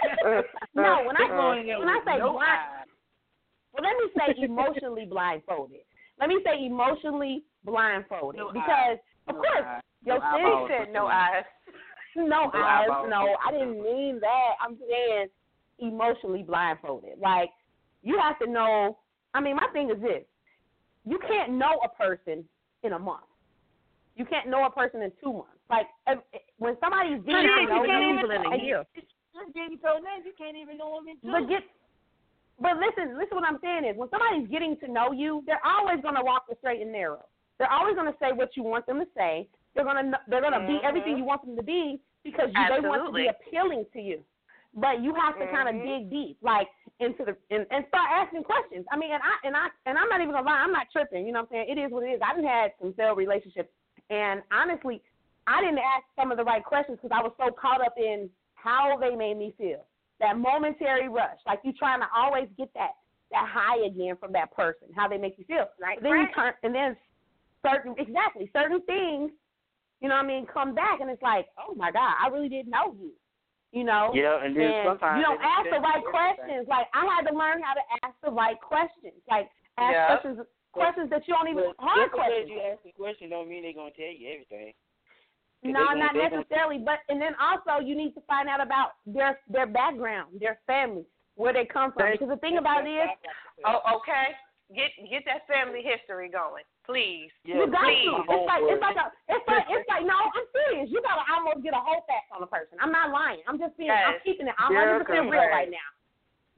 no, when They I going in there when I with say no blind, eyes. well, let me say emotionally blindfolded. Let me say emotionally blindfolded No because of No course eyes. your No sin eyeballs. said no eyes. no No eyes, eyeballs. no, I didn't mean that. I'm saying emotionally blindfolded. Like you have to know. I mean, my thing is this: you can't know a person in a month. You can't know a person in two months. Like if, when somebody's getting to Honey, know you can't you, even in a and- year. Just getting so nice, you can't even know them in two. But get, but listen, listen. What I'm saying is, when somebody's getting to know you, they're always going to walk the straight and narrow. They're always going to say what you want them to say. They're going to, they're going to be Mhm. everything you want them to be because you, they want to Absolutely. be appealing to you. But you have to kind of Mhm. dig deep, like into the and, and start asking questions. I mean, and I and I and I'm not even gonna lie, I'm not tripping. You know what I'm saying? It is what it is. I done had some failed relationships, and honestly, I didn't ask some of the right questions because I was so caught up in how they made me feel. That momentary rush, like you trying to always get that that high again from that person, how they make you feel. Like then you crack. turn, and then certain exactly certain things, you know what I mean, come back, and it's like, oh my God, I really didn't know you. You know, Yeah, and then and sometimes you don't they ask the expect right everything. questions. Like I had to learn how to ask the right questions. Like ask Yeah. questions, questions that you don't even But hard just because questions. you ask a question don't mean they're gonna tell you everything. 'Cause No, they gonna- not they gonna- necessarily. But and then also you need to find out about their their background, their family, where they come from. Because the thing about it is, Oh, okay. Get get that family history going, please. Yeah, you got please. to. It's like it's like a it's like it's like no, I'm serious. You gotta almost get a whole fact on a person. I'm not lying. I'm just being I'm Yes. keeping it I'm You're one hundred percent real correct. right now.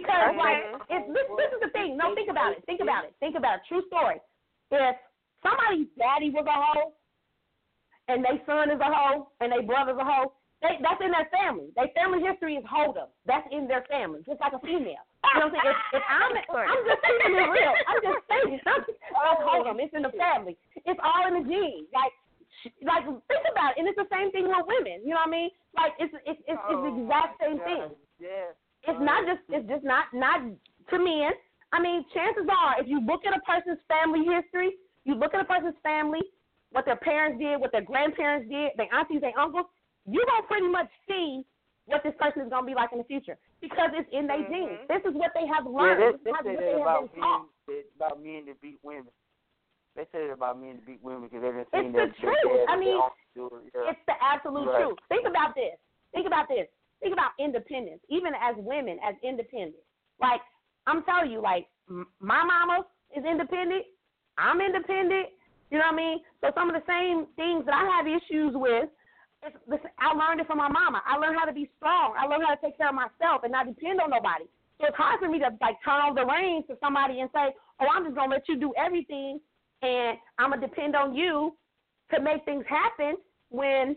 Because okay. like, if this, this is the thing. No, think about it. Think about it. Think about it. True story. If somebody's daddy was a hoe, and their son is a hoe, and their brother's a hoe, they, that's in their family. Their family history is hold'em. That's in their family, just like a female. You know what I'm saying? If, if I'm, I'm just keeping it real. I'm just saying. That's hold'em. It's in the family. It's all in the genes. Like, like think about it. And it's the same thing with women. You know what I mean? Like, it's it's it's, it's the exact same thing. Yeah. It's not just it's just not not to men. I mean, chances are, if you look at a person's family history, you look at a person's family, what their parents did, what their grandparents did, their aunties, their uncles, you're going to pretty much see what this person is going to be like in the future because it's in their mm-hmm. genes. This is what they have learned. Yeah, they, they this is say what that they about have been taught. men, about men that beat women. They say that about men that beat women because they've been It's seeing the that. truth. I mean, yeah. it's the absolute right. truth. Think about this. Think about this. Think about independence, even as women, as independent. Like, I'm telling you, like, m- my mama is independent. I'm independent. You know what I mean? So some of the same things that I have issues with, it's, I learned it from my mama. I learned how to be strong. I learned how to take care of myself and not depend on nobody. So it's hard for me to, like, turn over the reins to somebody and say, oh, I'm just going to let you do everything, and I'm going to depend on you to make things happen when,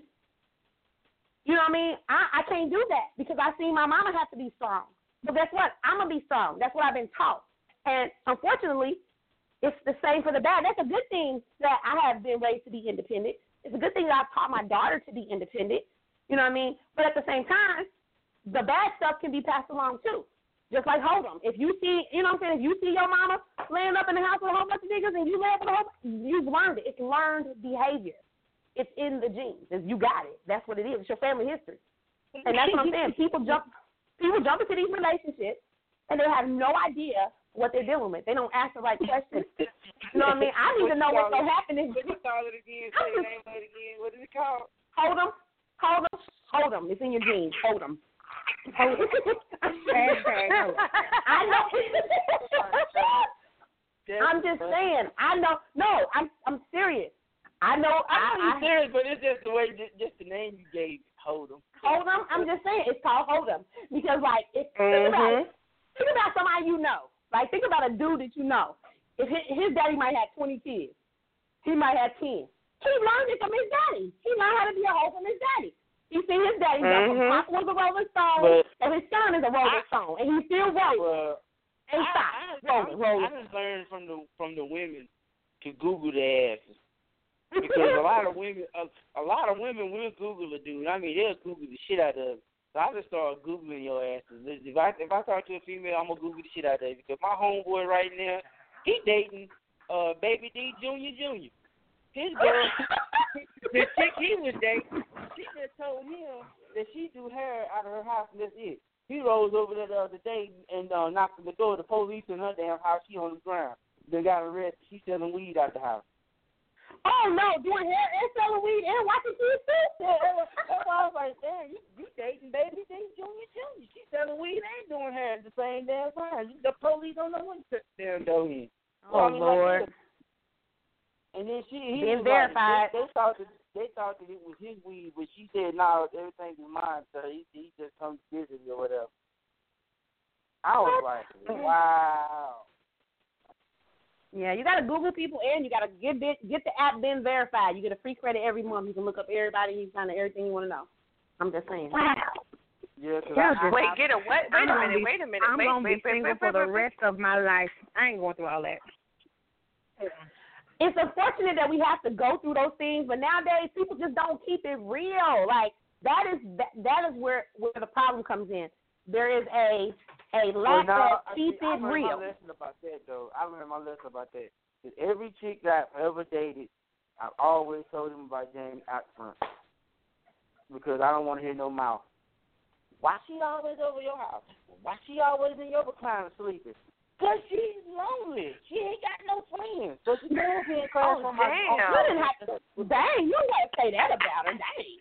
you know what I mean? I, I can't do that because I seen my mama have to be strong. But guess what? I'm going to be strong. That's what I've been taught. And unfortunately, it's the same for the bad. That's a good thing that I have been raised to be independent. It's a good thing that I've taught my daughter to be independent. You know what I mean? But at the same time, the bad stuff can be passed along too. Just like hold'em. If you see, you know what I'm saying, if you see your mama laying up in the house with a whole bunch of niggas and you lay up with a whole bunch, you've learned it. It's learned behavior. It's in the genes. It's, you got it. That's what it is. It's your family history. And that's what I'm saying. People jump people jump into these relationships and they have no idea what they're dealing with. They don't ask the right questions. You know what I mean? I need to know what's going to happen. What you call it again? Say your name again. What is it called? Hold them. Hold them. Hold them. It's in your genes. Hold them. Hold them. I know. I'm just saying. I know. No, I'm I'm serious. I know. I know you're I, serious, but it's just the way, just, just the name you gave. Hold them. Hold them. I'm just saying. It's called hold them because, like, if, mm-hmm. think about it. Think about somebody you know. Like, think about a dude that you know. If his, his daddy might have twenty kids, he might have ten. He learned it from his daddy. He learned how to be a hoe from his daddy. He seen his daddy mm-hmm. go from Papa was a Rolling Stone, but, and his son is a Rolling I, Stone, and he still rolling. Well, and stop, I, I, rolling, rolling. I just learned from the from the women to Google their asses. Because a lot of women, a, a lot of women will Google a dude. I mean, they'll Google the shit out of. So I just started Googling your asses. If I if I talk to a female, I'm gonna Google the shit out of it because my homeboy right now, he dating uh Baby D Junior Junior. His girl, the chick he was dating, she just told him that she do hair out of her house and that's it. He rolls over there the other day and uh, knocked on the door. The police in her damn house. She on the ground. They got arrested. She selling weed out the house. Oh, no, doing hair and selling weed and watching T V too? Yeah, that's why I was like, damn, you, you dating Baby D Junior Junior. She selling weed and doing hair at the same damn time. The police don't know what to damn go in. Oh, well, I mean, Lord. Like, and then she, he Being was verified. Like, they, they, thought that, they thought that it was his weed, but she said, no, everything is mine, so he, he just comes to visit me or whatever. I was like, wow. Yeah, you got to Google people and you got to get it, get the app been verified. You get a free credit every month. You can look up everybody. You find out everything you want to know. I'm just saying. Wow. Yeah, yeah, I, wait, I, get a what? Wait a minute, be, wait a minute. I'm wait, going to wait, be wait, single wait, for wait, the wait, rest of my life. I ain't going through all that. It's unfortunate that we have to go through those things, but nowadays people just don't keep it real. Like, that is that, that is where, where the problem comes in. There is a a lack well, of keep I, it I real. I learned my lesson about that, though. I learned my lesson about that. That every chick that I've ever dated, I've always told them about Jamie out front. Because I don't want to hear no mouth. Why she always over your house? Why she always in your recliner sleeping? Because she's lonely. She ain't got no friends. So she goes in class Oh, on my damn. on You didn't have to. Dang, you don't have to say that about her. Dang.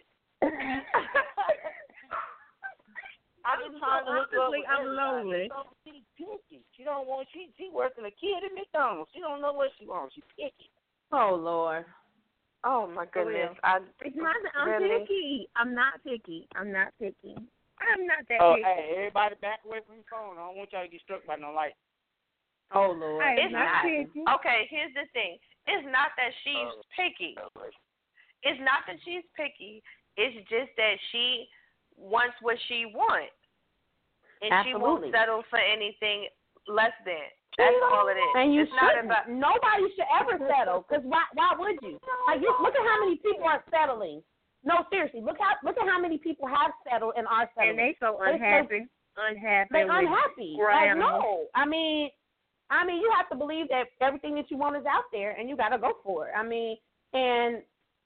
I been trying to hook up Honestly, with I'm everybody. lonely. So she's picky. She don't want. She she working a kid at McDonald's. She don't know what she wants. She picky. Oh, Lord. Oh my goodness! real. I It's not that I'm really, picky. I'm not picky. I'm not picky. I'm not that Oh, picky. hey, everybody back away from your phone. I don't want y'all to get struck by no light. Oh, Lord. I am It's not not. picky. Okay, here's the thing. It's not that she's Oh. picky. It's not that she's picky. It's just that she wants what she wants. And Absolutely. she won't settle for anything less than. That's all it is. And you it's not shouldn't. about. Nobody should ever settle. Because why? Why would you? Like, you, look at how many people are settling. No, seriously. Look how look at how many people have settled and are settling. And they so They- unhappy. unhappy. They're with unhappy. ground. Like, no. I mean, I mean, you have to believe that everything that you want is out there, and you got to go for it. I mean, and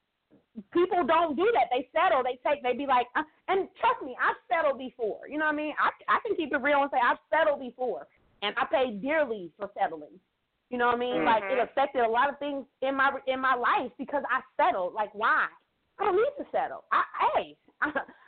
people don't do that. They settle. They take. They be like, uh, and trust me, I've settled before. You know what I mean? I I can keep it real and say I've settled before, and I paid dearly for settling. You know what I mean? Mm-hmm. Like, it affected a lot of things in my in my life because I settled. Like, why? I don't need to settle. I hey, I,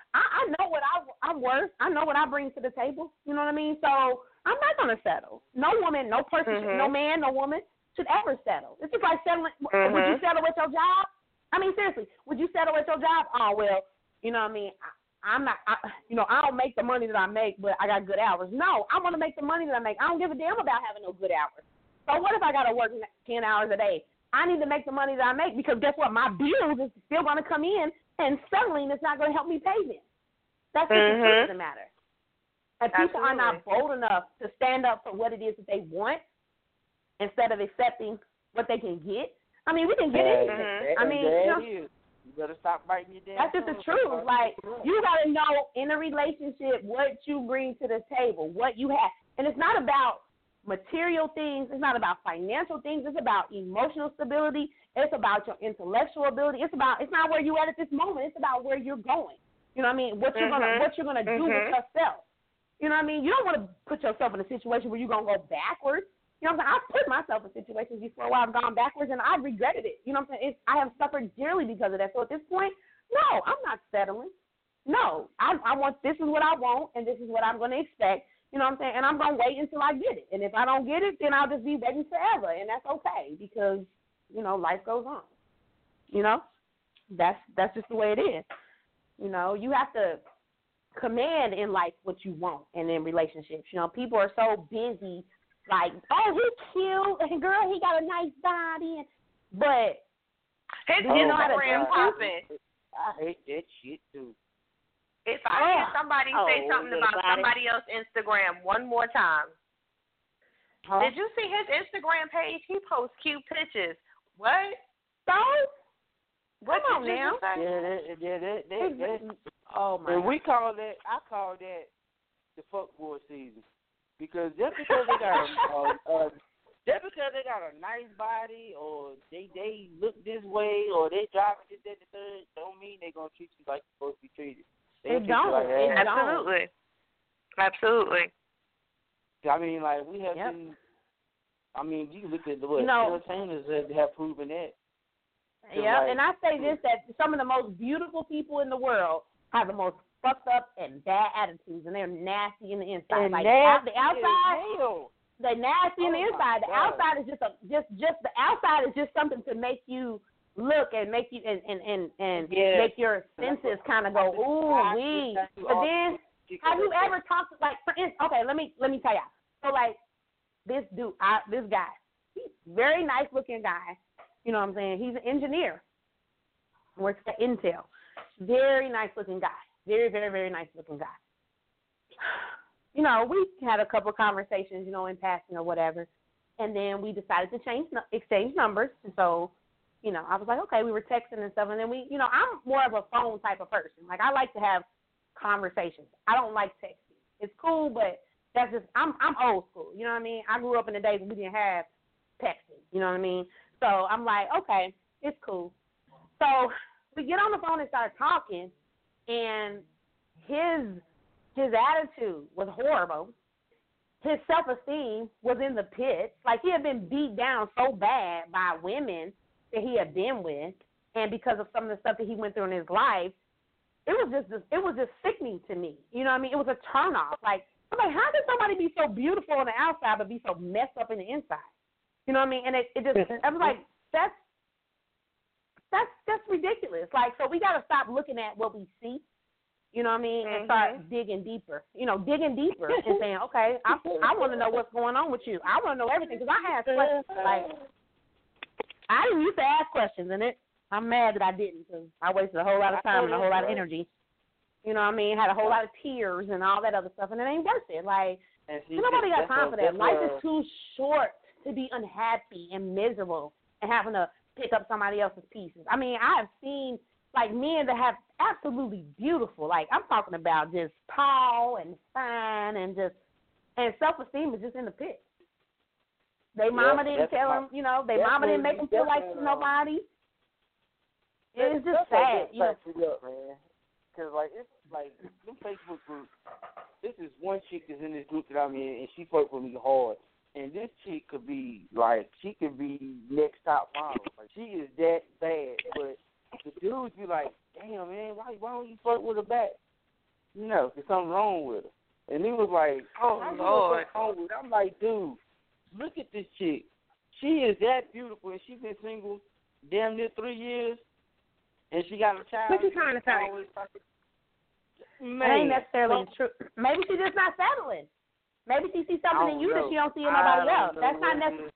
I know what I I'm worth. I know what I bring to the table. You know what I mean? So I'm not gonna settle. No woman, no person, Mm-hmm. should, no man, no woman should ever settle. It's just like settling. Mm-hmm. Would you settle with your job? I mean, seriously, would you settle with your job? Oh well, you know what I mean. I, I'm not. I, you know, I don't make the money that I make, but I got good hours. No, I want to make the money that I make. I don't give a damn about having no good hours. So what if I got to work ten hours a day? I need to make the money that I make because guess what? My bills is still going to come in, and settling is not going to help me pay them. That's just Mm-hmm. the truth of the matter. And people are not Absolutely. bold enough to stand up for what it is that they want instead of accepting what they can get. I mean, we can get Hey, anything. Mhm. I mean, there you know, it is. You better stop biting your damn that's just the tongue truth. sometimes. Like, you got to know in a relationship what you bring to the table, what you have. And it's not about material things. It's not about financial things. It's about emotional stability. It's about your intellectual ability. It's about, it's not where you at at this moment. It's about where you're going. You know what I mean? What you're Mhm. gonna, what you're gonna do with Mhm. yourself. You know what I mean? You don't want to put yourself in a situation where you're gonna go backwards. You know what I'm saying? I've put myself in situations before where I've gone backwards and I've regretted it. You know what I'm saying? It's, I have suffered dearly because of that. So at this point, no, I'm not settling. No, I, I want, this is what I want and this is what I'm going to expect. You know what I'm saying? And I'm going to wait until I get it. And if I don't get it, then I'll just be waiting forever. And that's okay because, you know, life goes on. You know? That's that's just the way it is. You know, you have to command in life what you want and in relationships. You know, people are so busy, like, oh, he's cute, and girl, he got a nice body, and, but His do you know how to Instagram do popping. I hate that shit too. If I hear Oh. somebody Oh, say something little about body. somebody else's Instagram one more time, Huh? did you see his Instagram page? He posts cute pictures. What? So, What come on did you now. just say? Yeah, that, that, that, that, that, Oh my! and we call that, I call that the fuckboy season. Because just because they got a, uh, uh, just because they got a nice body or they they look this way or they drive this, that, the third, don't mean they're gonna treat you like you're supposed to be treated. They It treat you don't. like It ass. don't. Absolutely. Absolutely. I mean, like we have Yep. been. I mean, you look at the what No. Taylor Sanders have, have proven that. So, Yeah, like, and I say this, that some of the most beautiful people in the world have the most fucked up and bad attitudes, and they're nasty in the inside. And like nasty the outside, as hell. they're nasty in the Oh, my inside. The God. outside is just a just just the outside is just something to make you look and make you and and and, and Yeah. make your senses kind of go ooh wee. But then, have you ever talked to, like, for instance? Okay, let me let me tell y'all. So like this dude, I, this guy, he's a very nice looking guy. You know what I'm saying? He's an engineer. Works at Intel. Very nice looking guy. Very, very, very nice looking guy. You know, we had a couple of conversations, you know, in passing or whatever. And then we decided to change, exchange numbers. And so, you know, I was like, okay, we were texting and stuff. And then we, you know, I'm more of a phone type of person. Like, I like to have conversations. I don't like texting. It's cool, but that's just, I'm I'm old school. You know what I mean? I grew up in the days when we didn't have texting. You know what I mean? So I'm like, okay, it's cool. So we get on the phone and start talking, and his his attitude was horrible. His self-esteem was in the pits. Like, he had been beat down so bad by women that he had been with, and because of some of the stuff that he went through in his life, it was just it was just sickening to me. You know what I mean? It was a turnoff. Like, I'm like, how did somebody be so beautiful on the outside but be so messed up in the inside? You know what I mean? And it, it just, I was like, that's, that's, that's ridiculous. Like, so we got to stop looking at what we see. You know what I mean? Mm-hmm. And start digging deeper. You know, digging deeper and saying, okay, I I want to know what's going on with you. I want to know everything because I ask questions. Like, I didn't used to ask questions, and it I'm mad that I didn't because I wasted a whole lot of time and a whole lot of energy. You know what I mean? Had a whole lot of tears and all that other stuff, and it ain't worth it. Like, see, nobody got time for that. Life uh, is too short to be unhappy and miserable and having to pick up somebody else's pieces. I mean, I have seen, like, men that have absolutely beautiful, like, I'm talking about just tall and fine and just, and self-esteem is just in the pit. They mama yeah, didn't tell them, you know, they mama didn't make them feel like nobody. It's just sad. You know? Up, man. Cause like it's like them Facebook groups. This is one chick that's in this group that I'm in, and she fucked with me hard. And this chick could be like, she could be next top model. Like she is that bad. But the dudes be like, damn man, why why don't you fuck with her back? You know, there's something wrong with her. And he was like, oh Lord. Wrong with her? I'm like, dude, look at this chick. She is that beautiful, and she's been single damn near three years. And she got a child. What you trying to say? Man, it ain't necessarily true. Maybe she's just not settling. Maybe she sees something in you know. that she don't see in nobody else. That's not necessarily.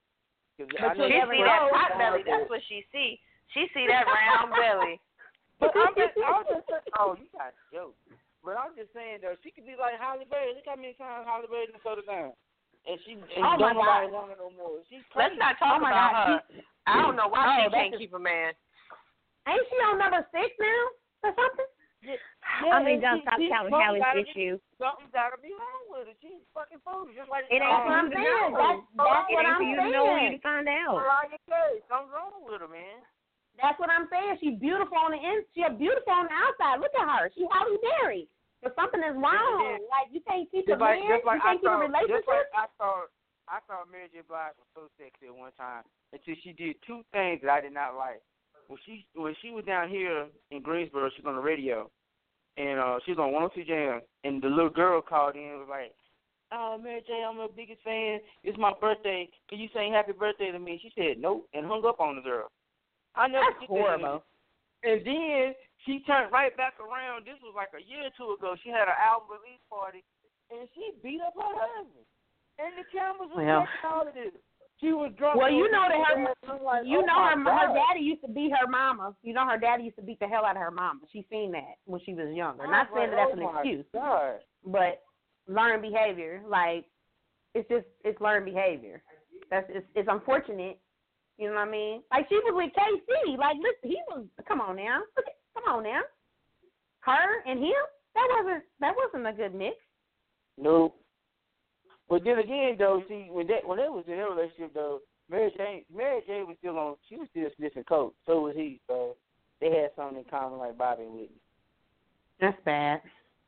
But she see that pot belly. That's what she see. She see that round belly. But I'm just, I'm just saying, oh, you got a joke. But I'm just saying though, she could be like Halle Berry. Look how many times Halle Berry done shut her down, and she and oh don't nobody God. want her no more. She's Let's crazy. not talk oh about God. her. She, I don't know why oh, she can't just, keep a man. Ain't she on number six now or something? Yeah, I mean, don't she, stop she, counting something Halle's gotta issue. Be, something's got to be wrong with her. She's fucking foolish, just like It ain't That's for what you I'm to saying. know. That's, that's It what ain't I'm for you to know or you saying. to find out. Something's wrong with her, man. That's what I'm saying. She's beautiful on the inside. She's beautiful on the outside. Look at her. She's Halle Berry. But something is wrong. Yeah, yeah. Like, you can't keep Just a like, man. just like You can't I keep thought, a relationship. Just like I thought, I thought Mary J. Blige was so sexy at one time until she did two things that I did not like. When she when she was down here in Greensboro, she was on the radio, and uh, she was on one oh two Jam, and the little girl called in and was like, "Oh, Mary J, I'm your biggest fan. It's my birthday. Can you sing Happy Birthday to me?" She said nope and hung up on the girl. I never That's get horrible. that. And then she turned right back around. This was like a year or two ago. She had an album release party, and she beat up her husband. And the cameras were Well. catching all of this. She was drunk. Well, you know that her, like, you oh know her, my her God. daddy used to beat her mama. You know her daddy used to beat the hell out of her mama. She seen that when she was younger. I Not was saying like, that that's oh an my excuse, God. but learned behavior. Like, it's just it's learned behavior. That's it's, it's unfortunate. You know what I mean? Like, she was with K C. Like, listen, he was. Come on now, come on now. Her and him. That wasn't that wasn't a good mix. No. But then again, though, see, when that when they was in their relationship, though, Mary J, Mary J was still on. She was still sniffing coke. So was he. So they had something in common, like Bobby and Whitney. That's bad.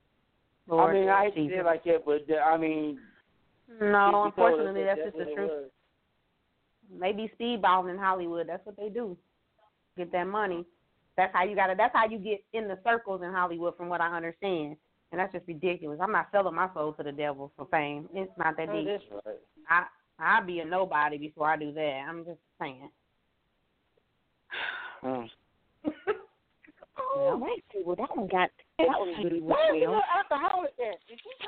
Lord, I mean, I hate to Jesus. say it like that, but uh, I mean, No, he- he unfortunately, told us that's that just the what it truth. was. They be speedballing in Hollywood. That's what they do. Get that money. That's how you got to. That's how you get in the circles in Hollywood, from what I understand. And that's just ridiculous. I'm not selling my soul to the devil for fame. It's not that Oh, deep. that's right. I I'll be a nobody before I do that. I'm just saying. Mm. Oh, wait, well, that one got, that was really Why is well. it alcoholic there? Did you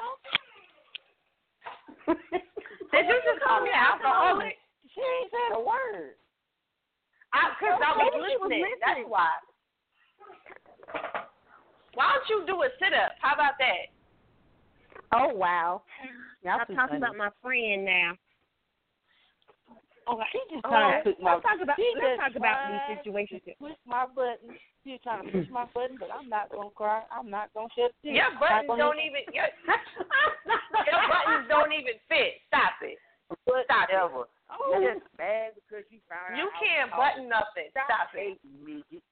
talk? Did you just call me an alcoholic? She ain't said a word. Because I, I was Maybe she was listening. That's listening. why. Why don't you do a sit up? How about that? Oh wow. Y'all I'm too talking funny. about my friend now. Oh, she just Oh, trying to push my. let's talk about she let's just talk about trying these situations. to Push my button. She's trying to push my button, but I'm not gonna cry. I'm not gonna shed a tear. Your buttons Not gonna- don't even your, your buttons don't even fit. Stop it. Stop it. Whatever. I'm just mad because you found You out. can't button nothing. Stop it. Midget.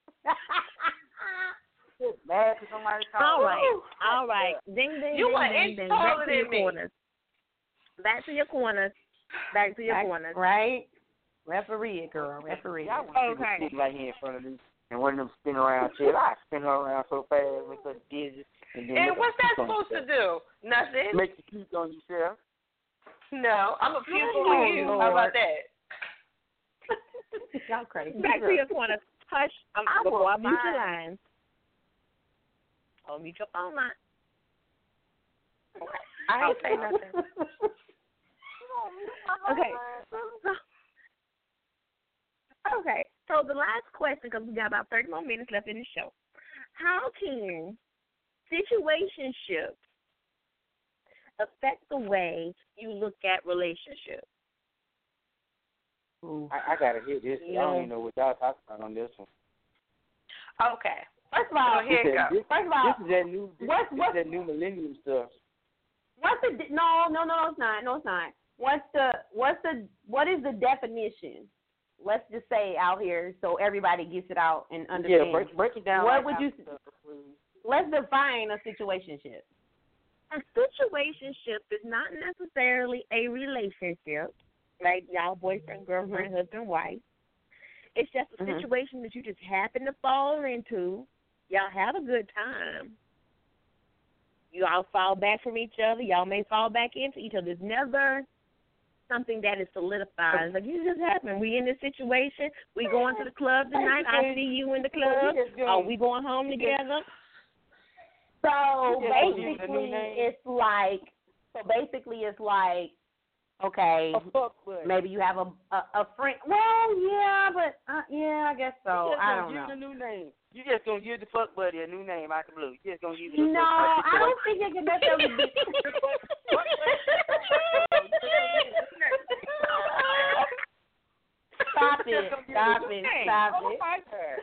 Just mad because somebody called. All right, all right. Ding, ding, You ding, an ding, inch ding. taller Back to than your me. corners. Back to your corners. Back to your Back- corners. Right. Referee it, girl. Referee it. I want people Okay. sitting right here in front of me and one of them spin around shit. I spin her around so fast, make her dizzy. And, then And make her what's that puke on supposed to yourself. do? Nothing. Make you puke on yourself. No, I'm a pupil Oh, for you. How Lord. about that? Y'all crazy. Back to your corners. Hush. Um, I before I will mute your find- lines. Oh, mute your phone line. I ain't say nothing. Okay. Okay. So the last question, because we got about thirty more minutes left in the show. How can situationships affect the way you look at relationships? I, I gotta hear this. Yeah. I don't even know what y'all talking about on this one. Okay. First of all, so here you go. This, First of all, this is that new. This, what's, this what's, is that new millennium stuff. What's the no no no no it's not no it's not. What's the what's the what is the definition? Let's just say out here so everybody gets it out and understands. Yeah, break, break it down. What like would you? Stuff, let's define a situationship. A situationship is not necessarily a relationship, like y'all boyfriend, girlfriend, mm-hmm. husband, wife. It's just a mm-hmm. situation that you just happen to fall into. Y'all have a good time. You all fall back from each other. Y'all may fall back into each other. It's never something that is solidified. It's like, it just happened. We in this situation. We going to the club tonight. I see you in the club. Are we going home together? So basically, it's like, so basically it's like, okay, maybe you have a a, a friend. Well, yeah, but uh, yeah, I guess so. I don't know. Give a new name. You just gonna give the fuck buddy a new name out the blue. You just gonna give it. No, I don't think it can necessarily be. Stop it! Stop it! Stop it!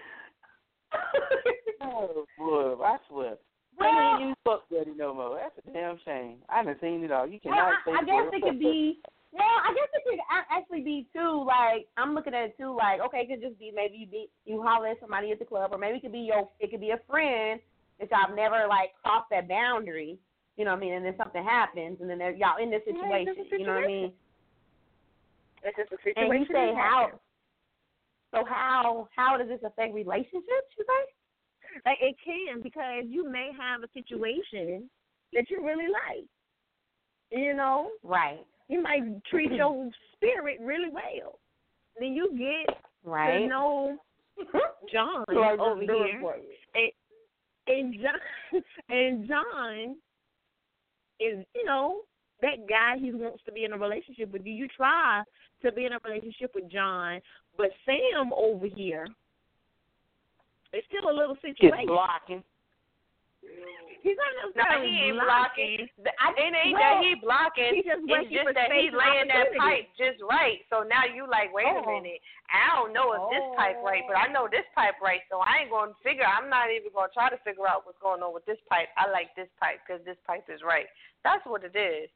Oh boy, I swear. Well, I ain't use fuck buddy no more. That's a damn shame. I done seen it all. You cannot well, say I, I guess it could be. Well, I guess it could actually be too. Like I'm looking at it too. Like okay, it could just be maybe you be you holler at somebody at the club, or maybe it could be your it could be a friend that y'all never like crossed that boundary. You know what I mean? And then something happens, and then y'all in this situation. Yeah, you know what I mean? It's just a situation. And you say how? So how how does this affect relationships? You say? Like it can, because you may have a situation that you really like. You know? Right. You might treat your spirit really well. Then you get right. to know John over here. And, and John and John is, you know, that guy he wants to be in a relationship with you. You try to be in a relationship with John, but Sam over here, it's still a little situation. He's blocking. He's not necessarily no, he ain't blocking. blocking. I, it ain't well, that he blocking. He just it's just that he's laying that pipe just right. So now you like, wait oh. a minute. I don't know if oh. this pipe right, but I know this pipe right. So I ain't going to figure. I'm not even going to try to figure out what's going on with this pipe. I like this pipe because this pipe is right. That's what it is.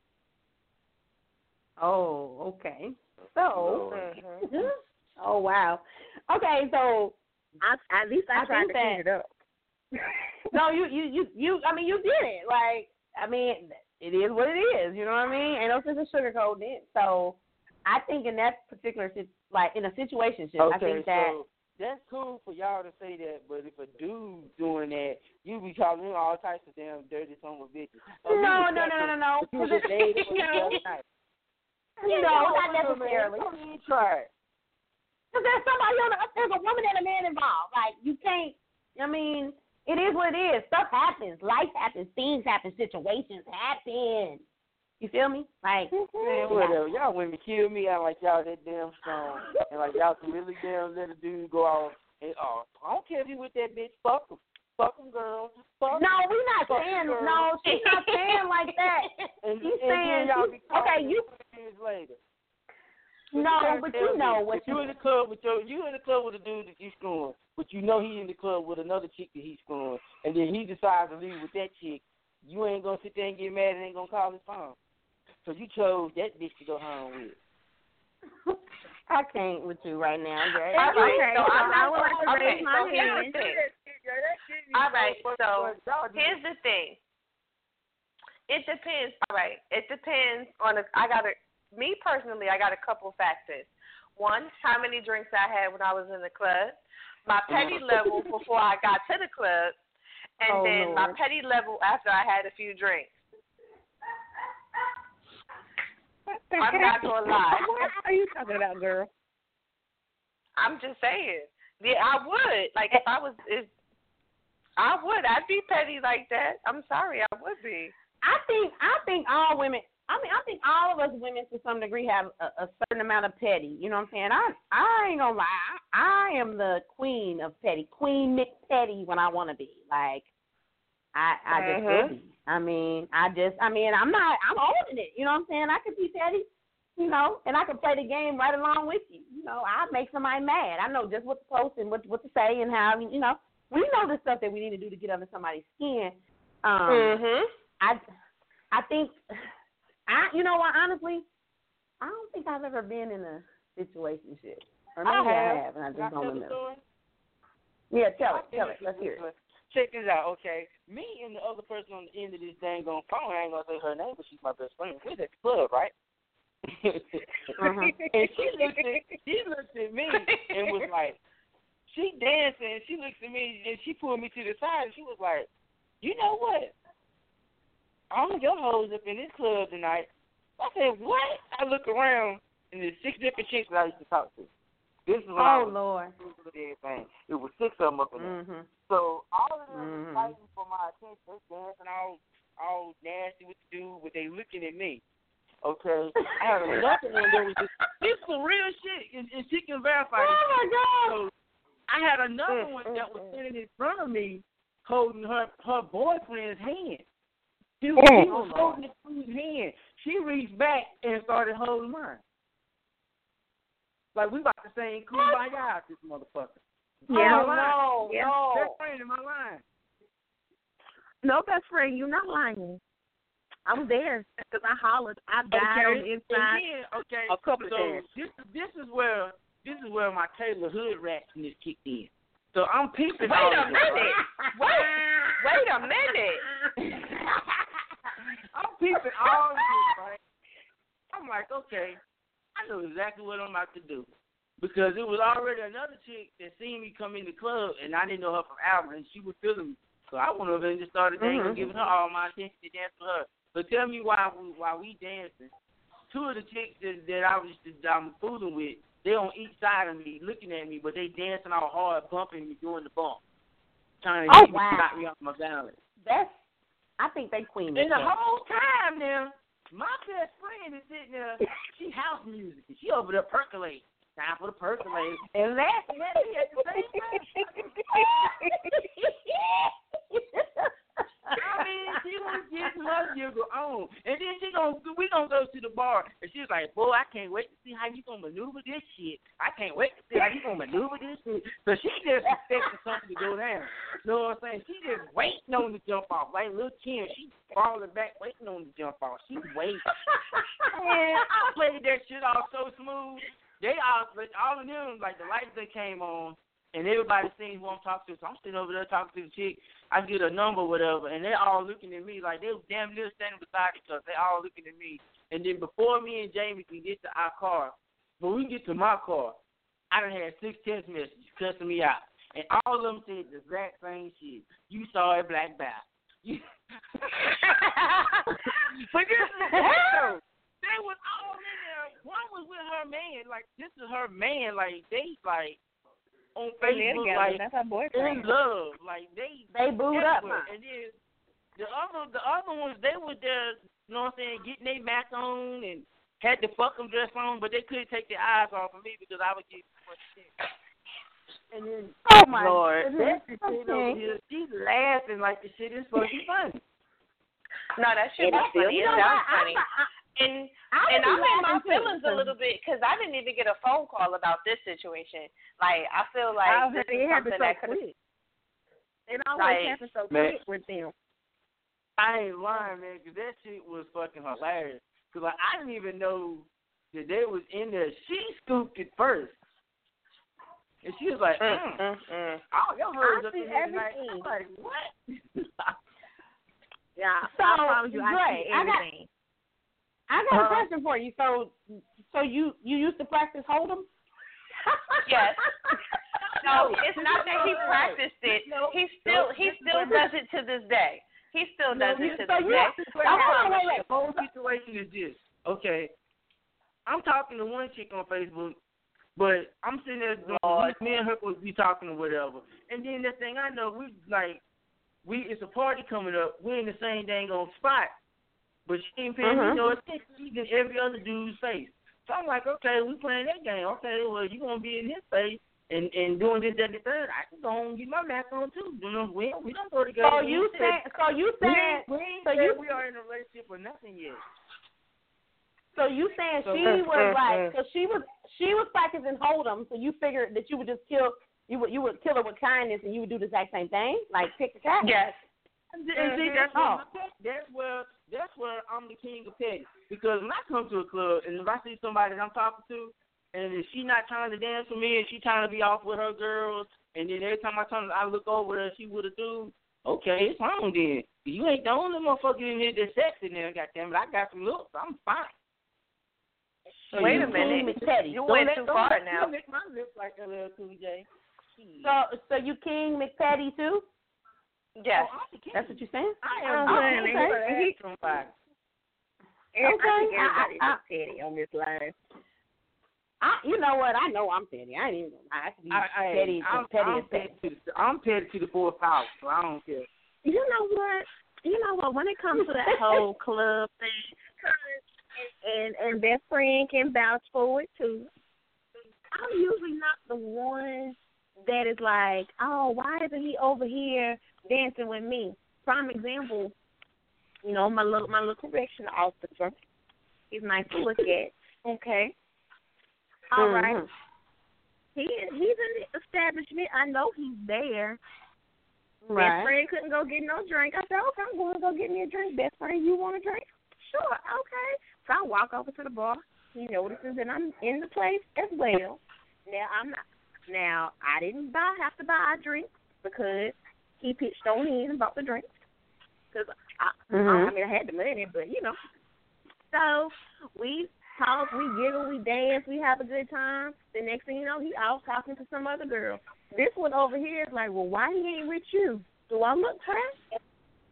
Oh, okay. So, mm-hmm. oh wow. Okay, so I, at least I, I tried to clean it up. no, you, you, you, you. I mean, you did it. Like, I mean, it is what it is. You know what I mean? Ain't no sense of sugarcoating it. So, I think in that particular, like in a situationship, okay, I think that so that's cool for y'all to say that. But if a dude doing that, you be calling him all types of damn dirty son of bitches. Oh, no, no, no, no, no, no. You just made it no. You no, know, not necessarily. Don't even try it. Because there's somebody on the, there's a woman and a man involved. Like, you can't, I mean, it is what it is. Stuff happens. Life happens. Things happen. Situations happen. You feel me? Like, man, whatever. Y'all women kill me out like y'all that damn strong. And like y'all can really damn let a dude go off. And, oh, I don't care if you with that bitch. Fuck him. Fuck him, girl. Fuck no, we're not saying, girl. No, she's not saying like that. and, she's and saying, y'all be okay, you. Years later. No, but you know what you in the club with your you in the club with a dude that you screwing, but you know he in the club with another chick that he's screwing, and then he decides to leave with that chick. You ain't gonna sit there and get mad and ain't gonna call his phone. So you chose that bitch to go home with. I can't with you right now, Jay. All right, okay, so, so I'm I would like to okay, raise my so here's hand. the thing. All right, so here's the thing. It depends. All right, it depends on. A, I got a. Me personally, I got a couple factors. One, how many drinks I had when I was in the club, my petty level before I got to the club, and oh, then Lord. my petty level after I had a few drinks. I'm not gonna lie. What are you talking about, girl? I'm just saying. Yeah, I would. Like if I was, if I would. I'd be petty like that. I'm sorry, I would be. I think I think all women. I mean, I think all of us women to some degree have a, a certain amount of petty. You know what I'm saying? I I ain't gonna lie. I, I am the queen of petty, Queen McPetty when I want to be. Like, I I just mm-hmm. will be. I mean, I just. I mean, I'm not. I'm owning it. You know what I'm saying? I could be petty. You know, and I can play the game right along with you. You know, I make somebody mad. I know just what to post and what what to say and how. You know, we know the stuff that we need to do to get under somebody's skin. Um, mhm. I I think. I, you know what, honestly, I don't think I've ever been in a situationship. Or maybe I have, I have and I just don't remember. Yeah, tell it, tell it. Let's hear it. Check this out, okay? Me and the other person on the end of this dang on phone, I ain't going to say her name, but she's my best friend. We're at the club, right? uh-huh. And she looked, at, she looked at me and was like, she dancing, she looks at me, and she pulled me to the side, and she was like, you know what? All your hoes up in this club tonight. I said, what? I look around, and there's six different chicks that I used to talk to. This is when I oh, was Lord. everything. It was six of them up in there. Mm-hmm. So all of them mm-hmm. was fighting for my attention. They dancing all, all nasty with the dude, but they looking at me. Okay? I had another one that was just, this was real shit, and, and she can verify Oh, my God. So I had another one that was standing in front of me holding her, her boyfriend's hand. She was, oh, she was holding the dude's hand. She reached back and started holding mine. Like we about to sing Kumbaya out this motherfucker. Yeah, oh, no, yeah. no. Best friend in my line. No, best friend, you're not lying. I was there because I hollered. I died okay. on the inside. And then, okay, a couple so of times. this this is where this is where my Taylor Hood ratchetness kicked in. So I'm peeping. Wait all a this, minute. right? Wait. Wait a minute. I'm peeping all this, right? I'm like, okay, I know exactly what I'm about to do. Because it was already another chick that seen me come in the club, and I didn't know her from Alvin, and she was feeling me. So I went over and just started dancing, mm-hmm. giving her all my attention to dance with her. So tell me why we, why we dancing. Two of the chicks that, that I was that I'm fooling with, they on each side of me, looking at me, but they dancing all hard, bumping me, doing the bump, trying to oh, get wow. me, knock me off my balance. That's, I think they queen. And the whole time now, my best friend is sitting there, she house music, and she over there percolating. Time for the percolate. And laughing at me at the same time. I mean, she was getting her jiggle on. And then she gonna, we going to go to the bar. And she was like, boy, I can't wait to see how you going to maneuver this shit. I can't wait to see how you going to maneuver this shit. So she just expecting something to go down. You know what I'm saying? She just waiting on the jump off. Like little Kim, she falling back, waiting on the jump off. She waiting. Man, I played that shit off so smooth. They all, all of them, like the lights that came on, and everybody seen who I'm talking to. So I'm sitting over there talking to the chick. I get a number, whatever, and they all looking at me like they was damn near standing beside each other. They all looking at me. And then before me and Jamie can get to our car, when we get to my car, I done had six text messages cussing me out. And all of them said the exact same shit. You saw a black bat. But this is the they was all in there. One was with her man. Like, this is her man. Like, they, like, on Facebook, like, that's her boyfriend. in love. Like, they They booed up, huh? And then the other, the other ones, they were just, you know what I'm saying, getting their back on and had the fuck them dress on, but they couldn't take their eyes off of me because I was getting too much shit. And then, oh, my Lord, goodness. that's the shit over here. She's laughing like the shit is supposed to be funny. No, that shit was funny. It sounds funny. And and I'm in my feelings a little bit because I didn't even get a phone call about this situation. Like, I feel like oh, this it is something so that could quick. It always like, happens so man, quick with them. I ain't lying, man, because that shit was fucking hilarious. Because, like, I didn't even know that they was in there. She scooped it first. And she was like, mm, mm, mm, mm. oh, your hoes up see in here tonight. everything. I'm like, what? Yeah, So, I promise you, I Dre, see I got- everything. I got a Uh-huh. question for you. So, so you you used to practice Hold'em? Yes. No, it's not that he practiced it. He still he still does it to this day. He still does it to so this you, day. oh, hold on, wait, wait. The whole situation is this. Okay, I'm talking to one chick on Facebook, but I'm sitting there doing, Lord. me and her would be talking or whatever. And then the thing I know, we like, we it's a party coming up. We're in the same dang on spot, but she ain't paying Mm-hmm. me no attention. She's in every other dude's face. So I'm like, okay, we playing that game. Okay, well, you gonna be in his face and and doing this, that, and the third. I can go and get my mask on too. You know, we we don't go together. So you saying? So you we saying? ain't, we ain't So said you we are in a relationship or nothing yet. So you saying So- she was like, because she was she was practicing hold'em, so you figured that you would just kill you would you would kill her with kindness, and you would do the exact same thing, like pick the cat. Yes. And see, that's where, that's where that's where I'm the king of petty. Because when I come to a club and if I see somebody that I'm talking to, and if she not trying to dance with me and she trying to be off with her girls, and then every time I turn, I look over her, she with a dude. Okay, it's on then. You ain't the only motherfucker in here that's sexy now. Goddamn it, I got some looks. I'm fine. So Wait you a minute. McTeddy. You Don't went let- too don't far let- now. Don't lick my lips like L L Cool J. So so you King McPetty too? Yes. Oh, I'm the king. That's what you saying? I Oh, am okay. okay. somebody. Okay. I, I, I, petty on this line. I, you know what? I know I'm petty. I ain't even gonna lie. I can be I, I, petty, I'm, petty I'm as petty. petty to the, I'm petty to the fourth house, so I don't care. You know what? You know what? When it comes to that whole club thing, and and best friend can vouch for it too. I'm usually not the one that is like, oh, why isn't he over here dancing with me? Prime example, you know, my little my little correction officer. He's nice to look at. Okay. All mm-hmm. right. He he's in the establishment. I know he's there. Right. Best friend couldn't go get no drink. I said, okay, I'm going to go get me a drink. Best friend, you want a drink? Sure, okay. So I walk over to the bar. He notices that I'm in the place as well. Now I'm not. Now I didn't buy have to buy a drink because he pitched on in and bought the drinks. Cause I, mm-hmm. I mean I had the money, but you know. So we talk, we giggle, we dance, we have a good time. The next thing you know, he out talking to some other girl. This one over here is like, well, why he ain't with you? Do I look trash?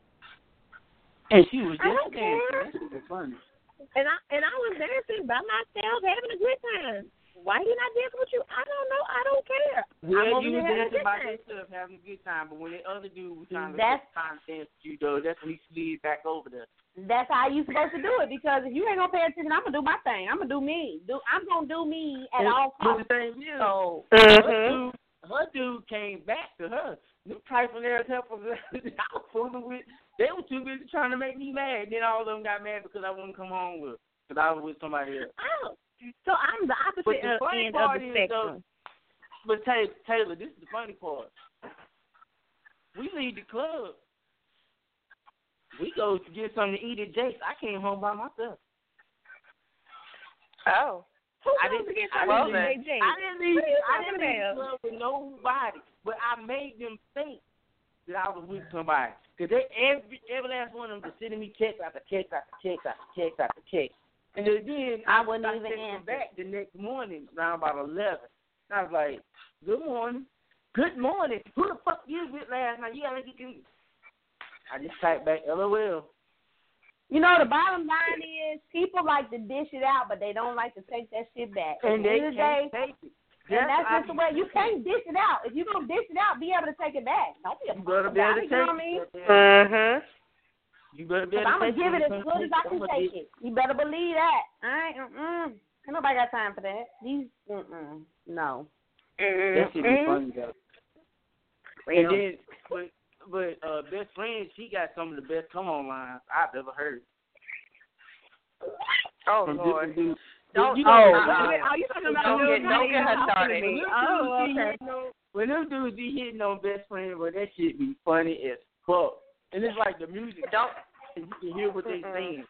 And she was I just don't dancing. care. That shit was funny. And I and I was dancing by myself, having a good time. Why he not dancing with you? I don't know. I don't care. I'm Well, over you there was having a dancing good by time. yourself, having a good time, but when the other dude was trying to That's- trying to dance with you, though, that's when he slid back over there. That's how you supposed to do it, because if you ain't gonna pay attention, I'm gonna do my thing. I'm gonna do me. Do I'm gonna do me at And- all But the costs. thing is, So her, dude, her dude came back to her. Them trifling ass heifers I was fooling with, they were too busy trying to make me mad. Then all of them got mad because I wouldn't come home with her, because I was with somebody else. Oh, so I'm the But opposite the of, funny end of part the is, spectrum. though, but Taylor, Taylor, this is the funny part. We leave the club. We go to get something to eat at Jake's. I came home by myself. Oh. Who I goes didn't, to get I something didn't, to J J? I didn't leave. What are you I talking didn't leave the about? club with nobody, but I made them think that I was with somebody. Cause they every every last one of them was sending me text after text after text after text after text. And then I I wouldn't I even texted them answer. back the next morning around about eleven. And I was like, "Good morning, good morning. Who the fuck you with last night? You gotta get you." I just typed back, "L O L." you know, the bottom line is people like to dish it out, but they don't like to take that shit back. At And the they end of the day, can't take it. and that's how just the way you can't dish it out. If you're gonna dish it out, be able to take it back. Don't be a You better fuck be able about to it. You know what I take mean? it. Mhm. You better be Cause able to I'm gonna take give it as because good as I can I'ma take get- it. You better believe that. I ain't. Mm-mm. Ain't nobody got time for that. These. Mm-mm. No. That shit be Mhm. funny though. And then, but but uh, best friend, she got some of the best come on lines I've ever heard. Oh, From Lord. different dudes. Don't- you oh, know, wow. Oh, you talking about Don't dudes get- don't that get her ain't talking to started. me. When them Oh, dudes be okay. hitting on- When them dudes be hitting on best friend, well, that shit be funny as fuck. And it's like the music, Don't. and you can hear what they Mm-mm. saying.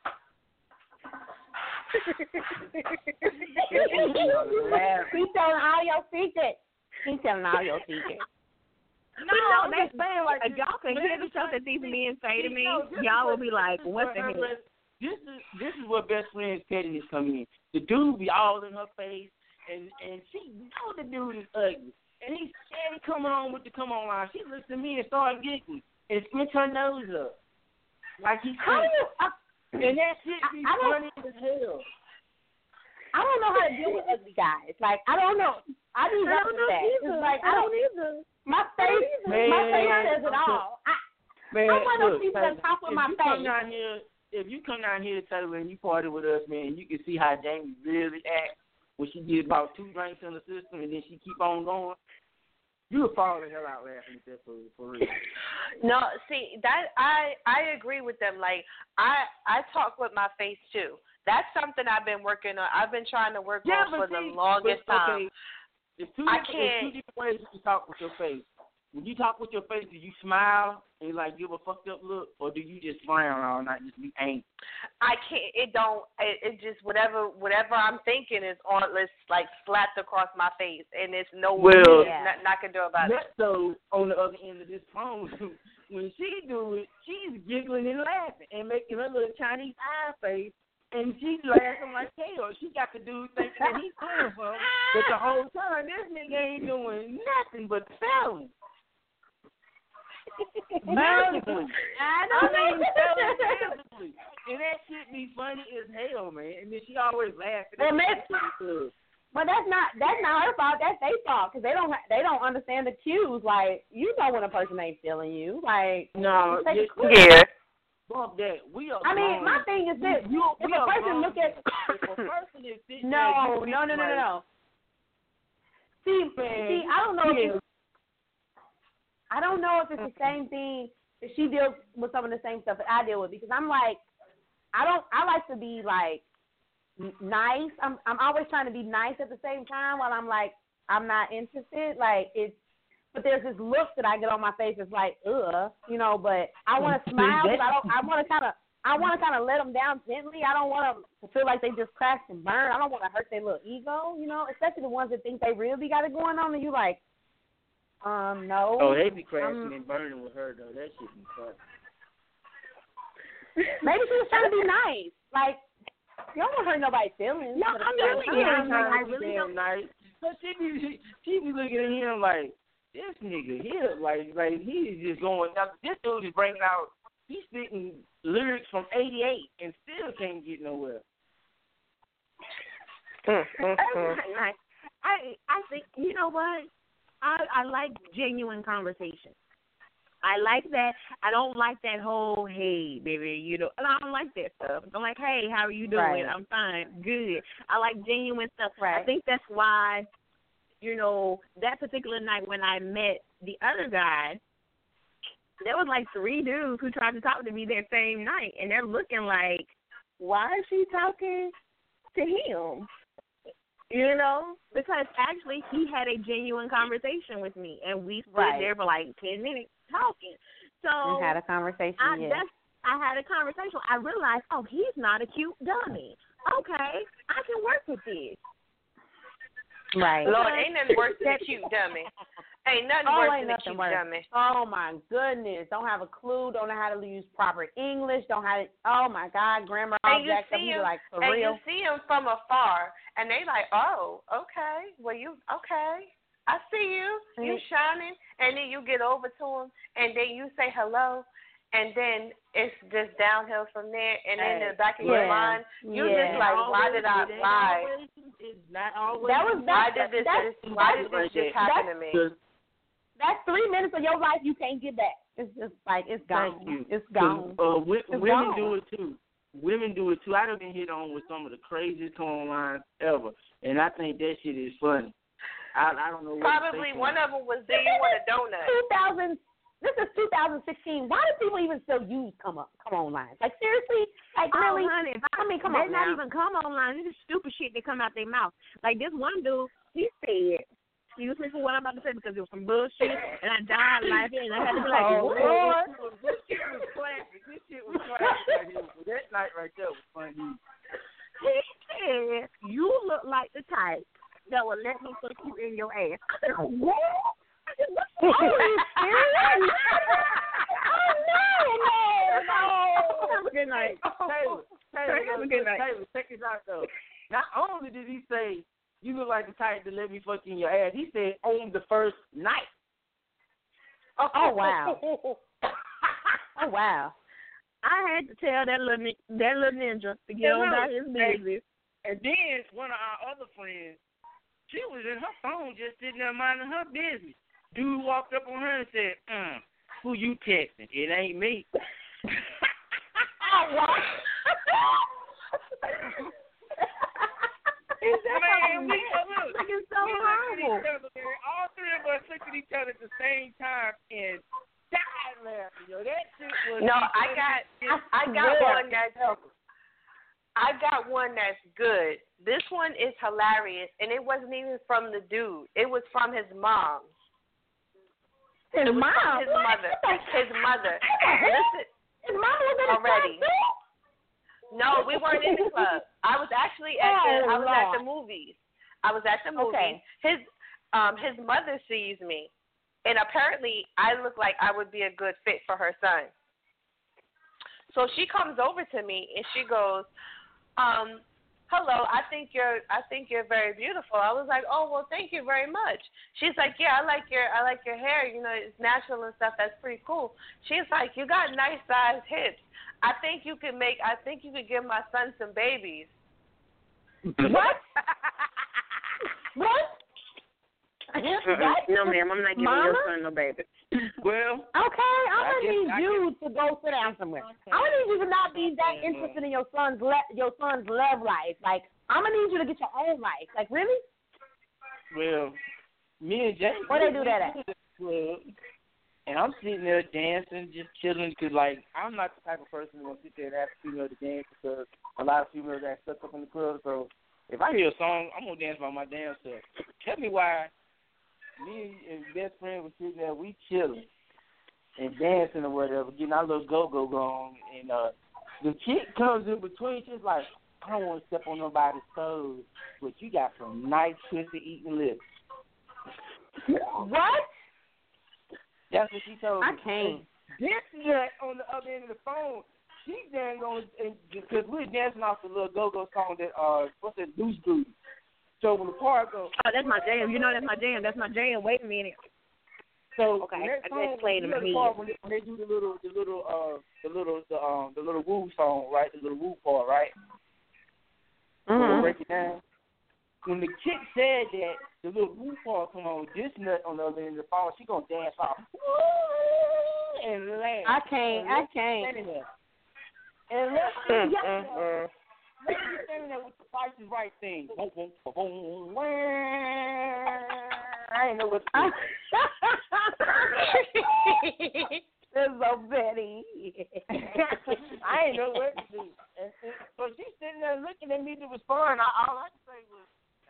He's telling all your secrets. He's telling all your secrets. No, I'm that's just saying, like, if y'all can hear the stuff that these men say to me, No, this is y'all will what- be like, this is what the her hell? best- This is this is where best friends pettiness come in. The dude be all in her face, and and she know the dude is ugly, and he's steady coming on with the come on line. She looks at me and started giggling and squints her nose up like he's How do you? I, and that shit be I don't- funny as hell. I don't know how to deal with ugly guys. Like I don't know. I need I help don't with know that. either. It's like I don't either. My face, Man, my face says it I'm all. I, Man, I want look, to see Taylor, the top of if my you face. come down here, if you come down here, Taylor, and you party with us, man, you can see how Jamie really acts when she get about two drinks in the system and then she keep on going. You would fall the hell out laughing at that for, for real. No, see that I I agree with them. Like I I talk with my face too. That's something I've been working on. I've been trying to work Yeah, on but for see, the longest but, okay, time. There's two, I different, can't. there's two different ways you talk with your face. When you talk with your face, do you smile and like give a fucked up look, or do you just frown all night, just be angry? I can't. It don't. It, it just whatever whatever I'm thinking is on. It's like slapped across my face, and it's no. Well, there's nothing I can do about it. So on the other end of this phone, when she do it, she's giggling and laughing and making her little Chinese eye face. And she's laughing like hell. She got the dude thinking that he's doing something, but the whole time this nigga ain't doing nothing but selling. Magically. I I don't mean, know. selling magically. And that shit be funny as hell, man. And then she always laughing. Well, maybe, but that's not that's not her fault. That's their fault because they don't they don't understand the cues. Like you know when a person ain't feeling you. Like no, take a Yeah. Fuck that. We are. I mean, my thing is this: you, if we a are person grown. look at If a person is sitting no, there, no, no, no, no, like, no. See, man, see, I don't know. yeah. If it's, I don't know if it's the same thing. If she deals with some of the same stuff that I deal with, because I'm like, I don't. I like to be like n- nice. I'm. I'm always trying to be nice at the same time while I'm like, I'm not interested. Like it's. But there's this look that I get on my face. It's like, ugh, you know. But I want to smile. But I don't. I want to kind of. I want to kind of let them down gently. I don't want them to feel like they just crashed and burned. I don't want to hurt their little ego, you know. Especially the ones that think they really got it going on, and you like, um, no. Oh, they be crashing um, and burning with her though. That shit be fun. Maybe she was trying to be nice. Like, you don't want to hurt nobody's feelings. No, but I'm at the really same time, like, I She really damn don't. nice. But she be she, she be looking at him like this nigga here, like like he is just going. Now, this dude is bringing out. He's spitting lyrics from eighty-eight and still can't get nowhere. I, I I think you know what? I I like genuine conversation. I like that. I don't like that whole hey baby, you know. I don't like that stuff. I'm like, hey, how are you doing? Right. I'm fine, good. I like genuine stuff. Right. I think that's why, you know, that particular night when I met the other guy, there was like three dudes who tried to talk to me that same night, and they're looking like, why is she talking to him? You know, because actually he had a genuine conversation with me, and we stood Right. there for like ten minutes talking. So we had a conversation. I, yeah. that's, I had a conversation. I realized, oh, he's not a cute dummy. Okay, I can work with this. Right. Lord, ain't nothing worse than a cute dummy. Ain't nothing Oh, worse ain't than a nothing cute worse. dummy. Oh my goodness! Don't have a clue. Don't know how to use proper English. Don't have. Oh my God, grammar all And you jacked up. see You him, like for and real? you see him from afar, and they like, oh, okay, well you, okay, I see you, you shining, and then you get over to him, and then you say hello, and then it's just downhill from there, and then in the back of yeah. your mind, you Yeah. just like, why did I, why, It's not always. That was why that. did this, That's, this why did that's, this just happen to me? that's three minutes of your life you can't get back. It's just like it's gone. Thank you. It's gone. Uh, w- It's women gone. do it too. Women do it too. I done been hit on with some of the craziest tone lines ever, and I think that shit is funny. I I don't know. What Probably one of them was, do you want a donut? two thousand. This is two thousand sixteen. Why do people even still use come up come on lines? Like seriously? Like Oh, really? honey, if I mean, come they on not now. even come online. This is stupid shit that come out their mouth. Like this one dude, he said, excuse me for what I'm about to say because it was some bullshit, and I died laughing, and I had to be like, Oh, what? Lord. This shit was classic. This shit was classic right here. That night right there was funny. He said, you look like the type that would let me put you in your ass. I said, what? I said, what? Oh, you serious? Oh no, no, no. Have a good night. Taylor, Taylor, Have a good night. Taylor, check this out though. Not only did he say you look like the type to let me fuck you in your ass, he said on the first night. Oh wow. Oh wow. I had to tell that little ni- that little ninja to get on about his business. And then one of our other friends, she was in her phone just sitting there minding her business. Dude walked up on her and said, mm, who you texting? It ain't me. Man, we, look, Like it's so we looked at horrible. each other, man. All three of us looked at each other at the same time and died laughing. Yo, that shit was. No, I got, I got one that's, I got one that's good. This one is hilarious, and it wasn't even from the dude. It was from his mom. His it was mom. from his mother. His mother. Listen, his mom was in the already. club. No, we weren't in the club. I was actually at the. Oh, I was at the Lord. movies. I was at the movies. Okay. His, um, his mother sees me, and apparently I look like I would be a good fit for her son. So she comes over to me and she goes, um, hello, I think you're I think you're very beautiful. I was like, oh well, thank you very much. She's like, yeah, I like your I like your hair. You know, it's natural and stuff. That's pretty cool. She's like, you got nice sized hips. I think you could make I think you could give my son some babies. What? What? No, ma'am, I'm not giving Mama? your son no baby. Well, Okay, I'm I gonna guess- need I you to go sit down somewhere. I'm gonna need you to not be that interested in your son's le- your son's love life. Like, I'm gonna need you to get your own life. Like, really? well, me and Jay. Where they do that at? Club, and I'm sitting there dancing, just chilling, because, like, I'm not the type of person who will sit there and ask a female to dance because a lot of females are stuck up in the club. So if I hear a song, I'm going to dance by my damn self. Tell me why me and best friend was sitting there, we chilling and dancing or whatever, getting our little go-go going, and uh, the chick comes in between. She's like, I don't want to step on nobody's toes, but you got some nice pussy-eating lips. What? That's what she told me. I can't. This nut on the other end of the phone, she's then going, because we're dancing off the little go-go song that, uh, what's that, Loose Booty. So when the part goes, Oh, that's my jam. You know that's my jam. That's my jam. Wait a minute. so Okay, when that I song, just played you in know my the part head. when they, when they do the little, the little, uh, the little, the um, the little woo song, right? The little woo part, right? Mm-hmm. We'll break it down. When the chick said that, the little woo part come on, this nut on the other end of the phone, she gonna dance off and laugh. I can't. I And can't. standing there. And let's Mm, yeah, mm, mm. let's be standing there with the Price is Right thing. Boom, boom, boom, boom, wah. I ain't know what to do. It's so petty. I ain't know what to do. And, and, so she's sitting there looking at me to respond. I, all I could say was,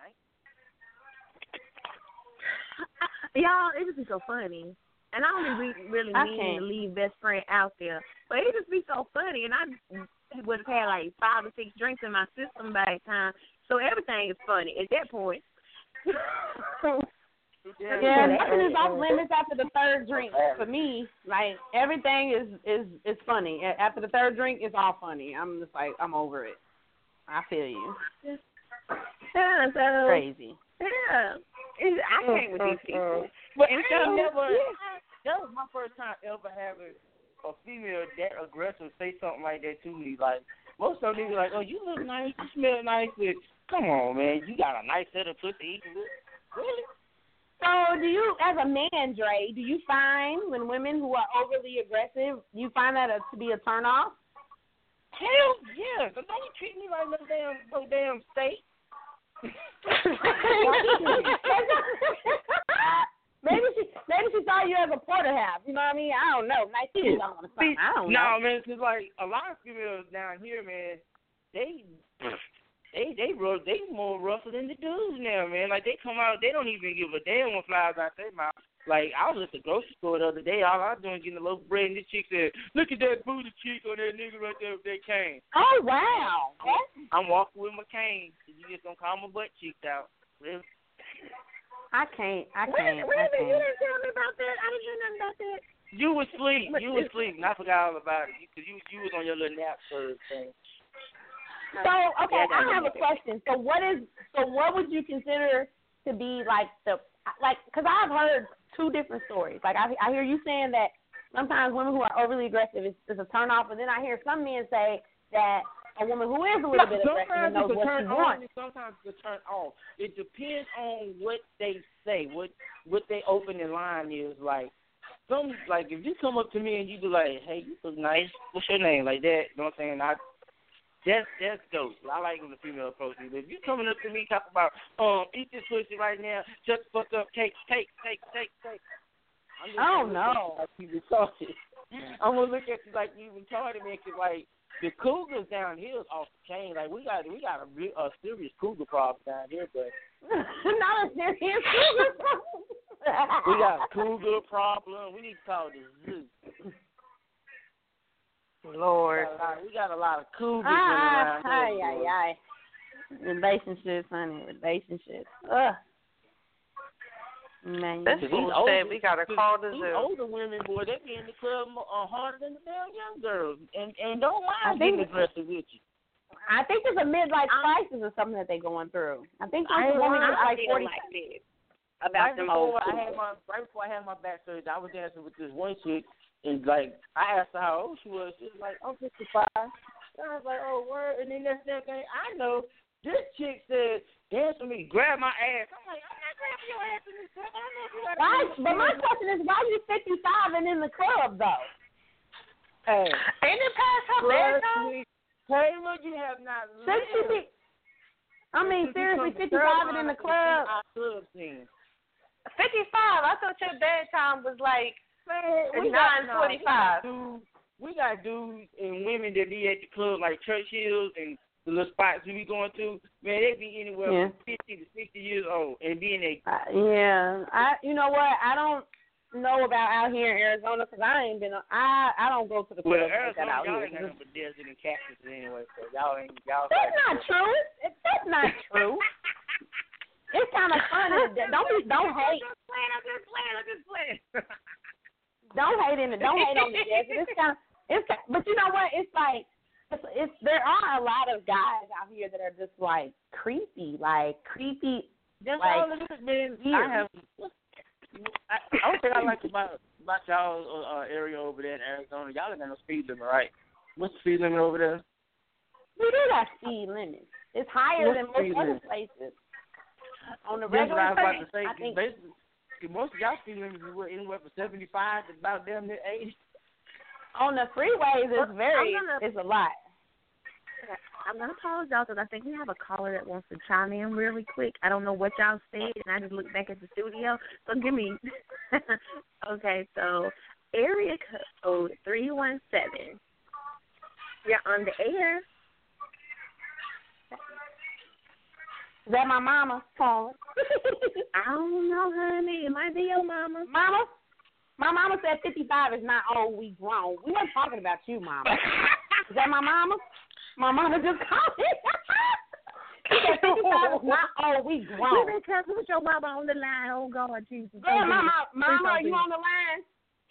Y'all, it just be so funny. And I don't really, really I mean can't. to leave best friend out there. But it just be so funny. And I would have had like five or six drinks in my system by that time. So everything is funny at that point. yeah, Yeah, nothing is off limits after the third drink. For me, like everything is is is funny. A- After the third drink, it's all funny. I'm just like I'm over it. I feel you. Yeah, so Crazy. yeah, It's- I can't with these people. But And I so, ain't never, yeah. that was my first time ever having a female that aggressive say something like that to me. Like, most of them be like, oh, you look nice, you smell nice, but come on, man, you got a nice set of pussy eating lips. Really? So, do you, as a man, Dre, do you find when women who are overly aggressive, you find that a, to be a turnoff? Hell yeah. So don't you treat me like no damn, no damn steak. maybe she maybe she saw you as a porterhouse. You know what I mean? I don't know. Nice to meet you or something. I don't know. No, man, because, like, a lot of females down here, man, they, they, they, rough, they more rougher than the dudes now, man. Like, they come out, they don't even give a damn what flies out their mouth. Like, I was at the grocery store the other day. All I was doing was getting a loaf of bread, and this chick said, look at that booty cheek on that nigga right there with that cane. Oh, wow. I'm walking with my cane. You just gonna call my butt cheeked out. Really? I can't. I Wait, can't. wait I a minute, you can't. didn't tell me about that. I didn't hear nothing about that. You was asleep. You was asleep, and I forgot all about it. Because you, you was on your little nap for thing. So, okay, Yeah, I I have a question. So, what is? So, what would you consider to be like the like? Because I've heard two different stories. Like, I I hear you saying that sometimes women who are overly aggressive is, is a turn off, and then I hear some men say that a woman who is a little bit aggressive and knows it's a what turn she on, wants. and sometimes it's a turn off. It depends on what they say, what what their opening line is. Like, some like if you come up to me and you be like, hey, you look nice. What's your name? Like that. You know what I'm saying? I that's that's dope. I like when the female approach me. But if you coming up to me talking about, um, eat this pussy right now, shut the fuck up, take, take, take, take, take. I'm just Oh gonna no. look at you like you retarded. I'm gonna look at you like you retarded, man. Cause like the cougars down here is off the chain. Like we got we got a, real, a serious cougar problem down here, but not a serious cougar problem. we got a cougar problem. We need to call the zoo. Lord. We got a lot, we got a lot of cougars Ah, running around ay, here. ay, ay. Relationships, honey, relationships. Ugh. Man, This you- fool said we gotta call the These zoo. older women, boy, they be in the club uh, harder than the damn young girls, and and don't I mind think- getting aggressive with you. I think it's a midlife crisis or something that they're going through. I think I some ain't women lying. get like feel forty. like this about right them before old I had people. my right before I had my back surgery, I was dancing with this one chick, and like I asked her how old she was. She was like, "I'm fifty-five." And I was like, "Oh, word!" And then that's that thing. I know this chick said, "Dance with me, grab my ass." I'm like, "I'm not grabbing your ass in this club. I don't know if you got." Why? But my question is, why you fifty-five and in the club though? Hey, Ain't it past her bedtime? Taylor, you have not sixty. lived. I mean, seriously, fifty-five and in the club. Our club scene. fifty-five. I thought your bedtime was like Man, we nine got, forty-five. no, we, got dudes, we got dudes and women that be at the club like Church Hills and the little spots we be going to. Man, they be anywhere Yeah. from fifty to sixty years old and be in a. Uh, yeah, I. You know what? I don't know about out here in Arizona because I ain't been. I I don't go to the club Well, like that Arizona, out y'all here. ain't got nothing but desert and cactuses anyway, so y'all ain't y'all. That's not true. It, that's not true. It's kind of funny. Don't be, don't hate. I'm just playing. I'm just playing. I'm just playing. Don't hate in it. Don't hate on the desert. It's kind of. It's. But you know what? It's like. It's, it's. There are a lot of guys out here that are just like creepy, like creepy. That's Like, all it is, man. weird. I have. I, I don't think I like about about y'all uh, area over there in Arizona. Y'all ain't got no speed limit, right? What's the speed limit over there? We do got speed limits. It's higher What's than speed most other limit? places. On the That's what I regular was about place, to say. I think. Basically, most of y'all speed limits is what, anywhere from seventy-five to about damn near eighty. On the freeways, it's very. I'm gonna- It's a lot. I'm going to apologize because I think we have a caller that wants to chime in really quick. I don't know what y'all said, and I just looked back at the studio. So give me. Okay, so area code three one seven. You're on the air. Is that my mama calling? I don't know, honey. It might be your mama. Mama? My mama said fifty-five is not old, we grown. We weren't talking about you, mama. Is that my mama? My mama just called me. She said fifty-five is not old, we You've grown. been talking with your mama on the line. Oh, God, Jesus. Yeah, mama, Please mama, don't are you do on the line?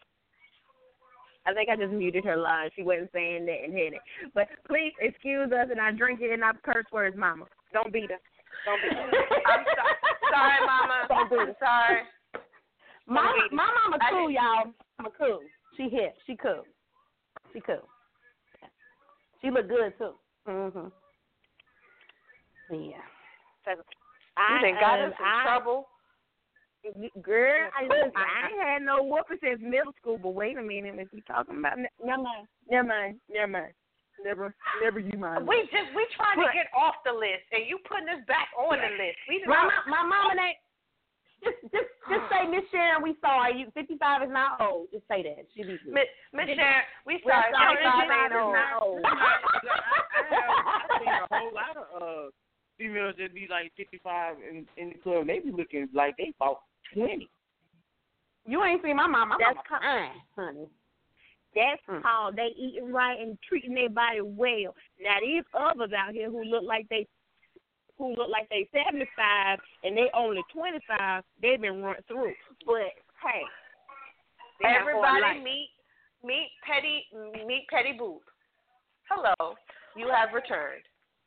I think I just muted her line. She wasn't saying that and hit it. But please excuse us and I drink it and I curse words, mama. Don't beat her. Don't beat her. I'm so- sorry, Mama. Don't do I'm it. sorry. My, Don't beat my mama I cool, did- y'all. Mama cool. She hit. She cool. She cool. She look good, too. Mm-hmm. Yeah. You done got um, us in I- trouble. Girl, I, listen, I ain't had no whooping since middle school, but wait a minute. If you talking about, ne- never mind, never mind, never mind. Never, never you mind. We just we trying to But- get off the list, and you putting us back on the list. We just My, my mama ain't. Just, just, just say, Miss Sharon, we sorry. You fifty-five is not old. Just say that. She be good. Miss Miss Sharon, we We're sorry. sorry, fifty-five fifty-five ain't is old. not old. I, I have I've seen a whole lot of uh, females that be like fifty-five in, in the club. They be looking like they about twenty. You ain't seen my mama. My That's mama fine, honey. That's Mm. called they eating right and treating their body well. Now these others out here who look like they who look like they seventy-five and they only twenty-five, they've been run through. But hey, they have hard Everybody life. meet meet Petty meet Petty Boop. Hello, you have returned.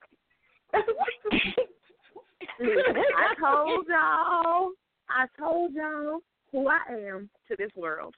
I told y'all, I told y'all who I am to this world.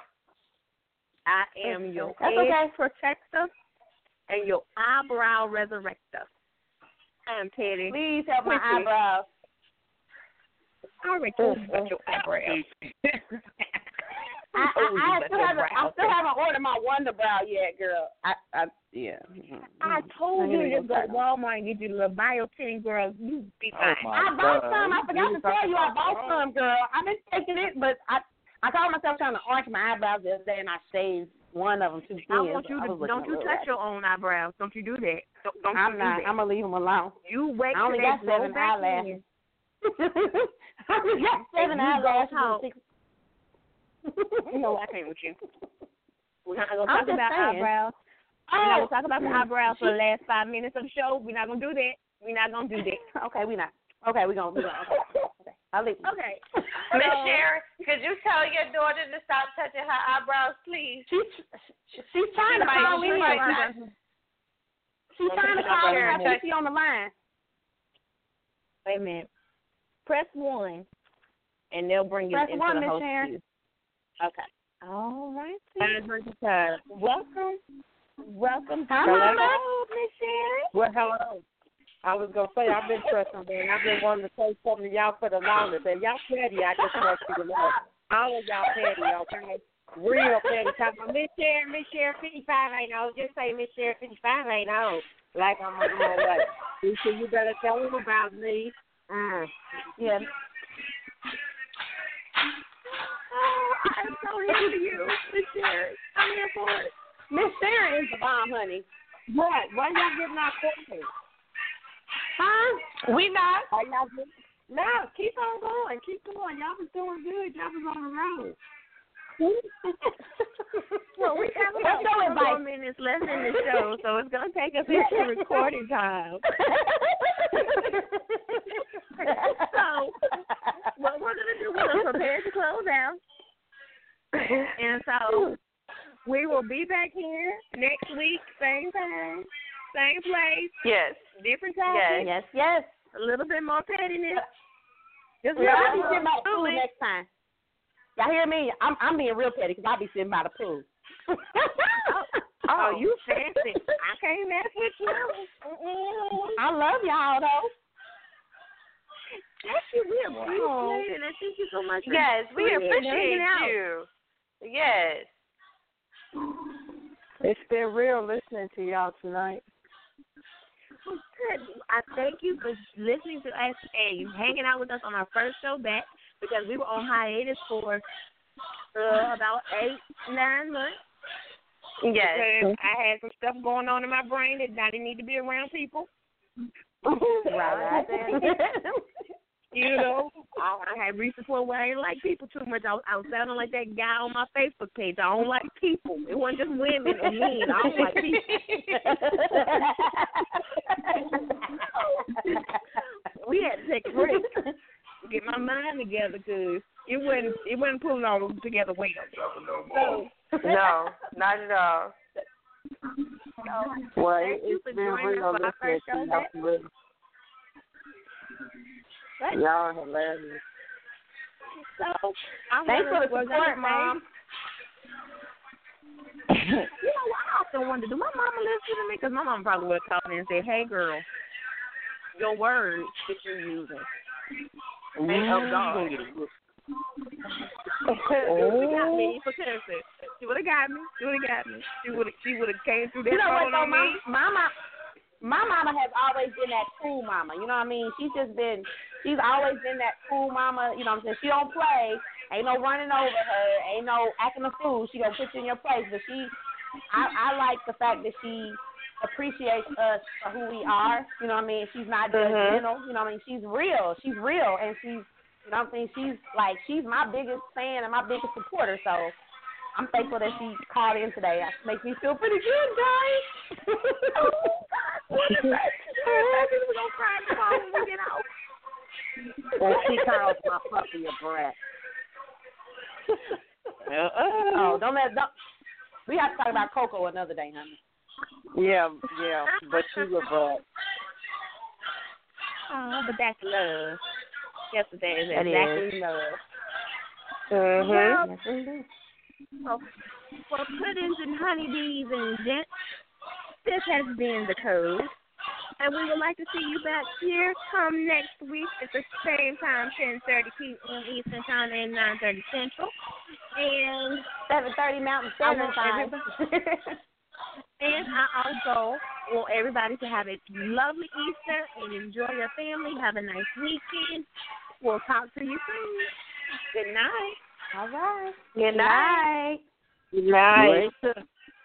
I am your That's edge okay. protector and your eyebrow resurrector. I'm Teddy. Please help my Quincy. eyebrows. I already told you about your eyebrows. I, I, I still haven't. I still haven't ordered my Wonder Brow yet, girl. I, I yeah. I told you to just go to Walmart and get you a little biotin, girl. You be fine. Oh I bought some. I forgot to tell you I bought some, girl. I've been taking it, but I I caught myself trying to arch my eyebrows the other day, and I shaved one of them too thin. I want you to don't you touch your own eyebrows. Don't you do that. Don't, don't I'm you not. do that. I'm gonna leave them alone. You wait I only till got they grow seven back eyelashes. in. I only got seven eyelashes. Talk. and six- You know I can't with you. We're not gonna I'm talk just about saying. eyebrows. Oh. We're not gonna talk about the eyebrows for the last five minutes of the show. We're not gonna do that. We're not gonna do that. Okay, we not. Okay, we gonna. We gonna okay. okay. I'll leave. You. Okay. Miss So- Sharon, could you tell your daughter to stop touching her eyebrows, please? She's she's trying to might- call she in. might- She's trying to call in. I think she's on the line. Wait a minute. Press one, and they'll bring you Press into one, the Miss host Sharon. queue. Okay. All right. then. Welcome. Welcome. Hi, Hello, Mama. Miss Sharon. Well, hello. I was going to say, I've been pressing there. I've been wanting to say something to y'all for the longest. And y'all petty, I just want you to know. All of y'all petty, okay? Real petty. Talking about Miss Sharon, Miss Sharon, fifty-five ain't old. Just say Miss Sharon, fifty-five ain't old. Like I'm a grown lady. You see, you better tell them about me. Mm. Yeah. Oh, I'm so here for you, Miss Sharon. I'm here for it. Miss Sharon is the bomb, honey. What? Why y'all getting our questions? Huh? We not. Why y'all getting... No, keep on going. Keep going. Y'all was doing good. Y'all was on the road. Well, we have about Let's go four more invite- minutes left in the show, so it's going to take us into recording time. So, what we're going to do, we're going to prepare to close out. And so, we will be back here next week, same time, same place, Yes. different topic, Yes, yes. a little bit more pettiness. Just Yeah, I'll a be little sitting by the pool more. next time. Y'all hear me? I'm I'm being real petty because I'll be sitting by the pool. Oh, you fancy. I can't mess with you. Mm-mm. I love y'all, though. Yes, you will. Wow. And I thank you so much. for Yes, we hanging appreciate out. you. Yes. It's been real listening to y'all tonight. Good. I thank you for listening to us and hanging out with us on our first show back because we were on hiatus for uh, about eight, nine months. Yes. Because I had some stuff going on in my brain that I didn't need to be around people. Right. You know, I, I had reached the point where I didn't like people too much. I, was- I was sounding like that guy on my Facebook page. I don't like people. It wasn't just women or men. I don't like people. We had to take a break to get my mind together because it wasn't it wasn't pulling all together well. So, No, not at all. so Well, thank you it's for been joining real us for our listening first to show y'all. back. Really. Y'all hilarious. So, I Thanks for wanna- the we're gonna support, say- Mom. You know what I often wonder, do my mama listen to me? Because my mama probably would have called me and said, hey, girl, your words that you're using ain't of God. She would have got me for cursing. She would have got me. She would have got me. She would have she would have came through that You know what, phone though? on My, me. my, mama, my mama has always been that cool mama. You know what I mean? She's just been, she's always been that cool mama. You know what I'm saying? She don't play. Ain't no running over her. Ain't no acting a fool. She gonna put you in your place. But she, I, I like the fact that she appreciates us for who we are. You know what I mean? She's not judgmental. You know what I mean? She's real. She's real, and she's, you know what I'm saying? She's like, she's my biggest fan and my biggest supporter. So I'm thankful that she called in today. That makes me feel pretty good, guys. We're gonna cry the phone when we get out. And she calls my puppy a brat. Oh, don't let don't. We have to talk about Coco another day, honey. Yeah, yeah, but she was a brat. Oh, but that's love. Yesterday is That exactly love. Mm-hmm. Well, Yes, indeed. for, for puddings and honeybees and gents, this has been the code. And we would like to see you back here come next week at the same time, ten thirty p.m. Eastern Time and nine thirty Central. And seven thirty Mountain Standard Time. And I also want everybody to have a lovely Easter and enjoy your family. Have a nice weekend. We'll talk to you soon. Good night. All right. Good night. Good night. Later.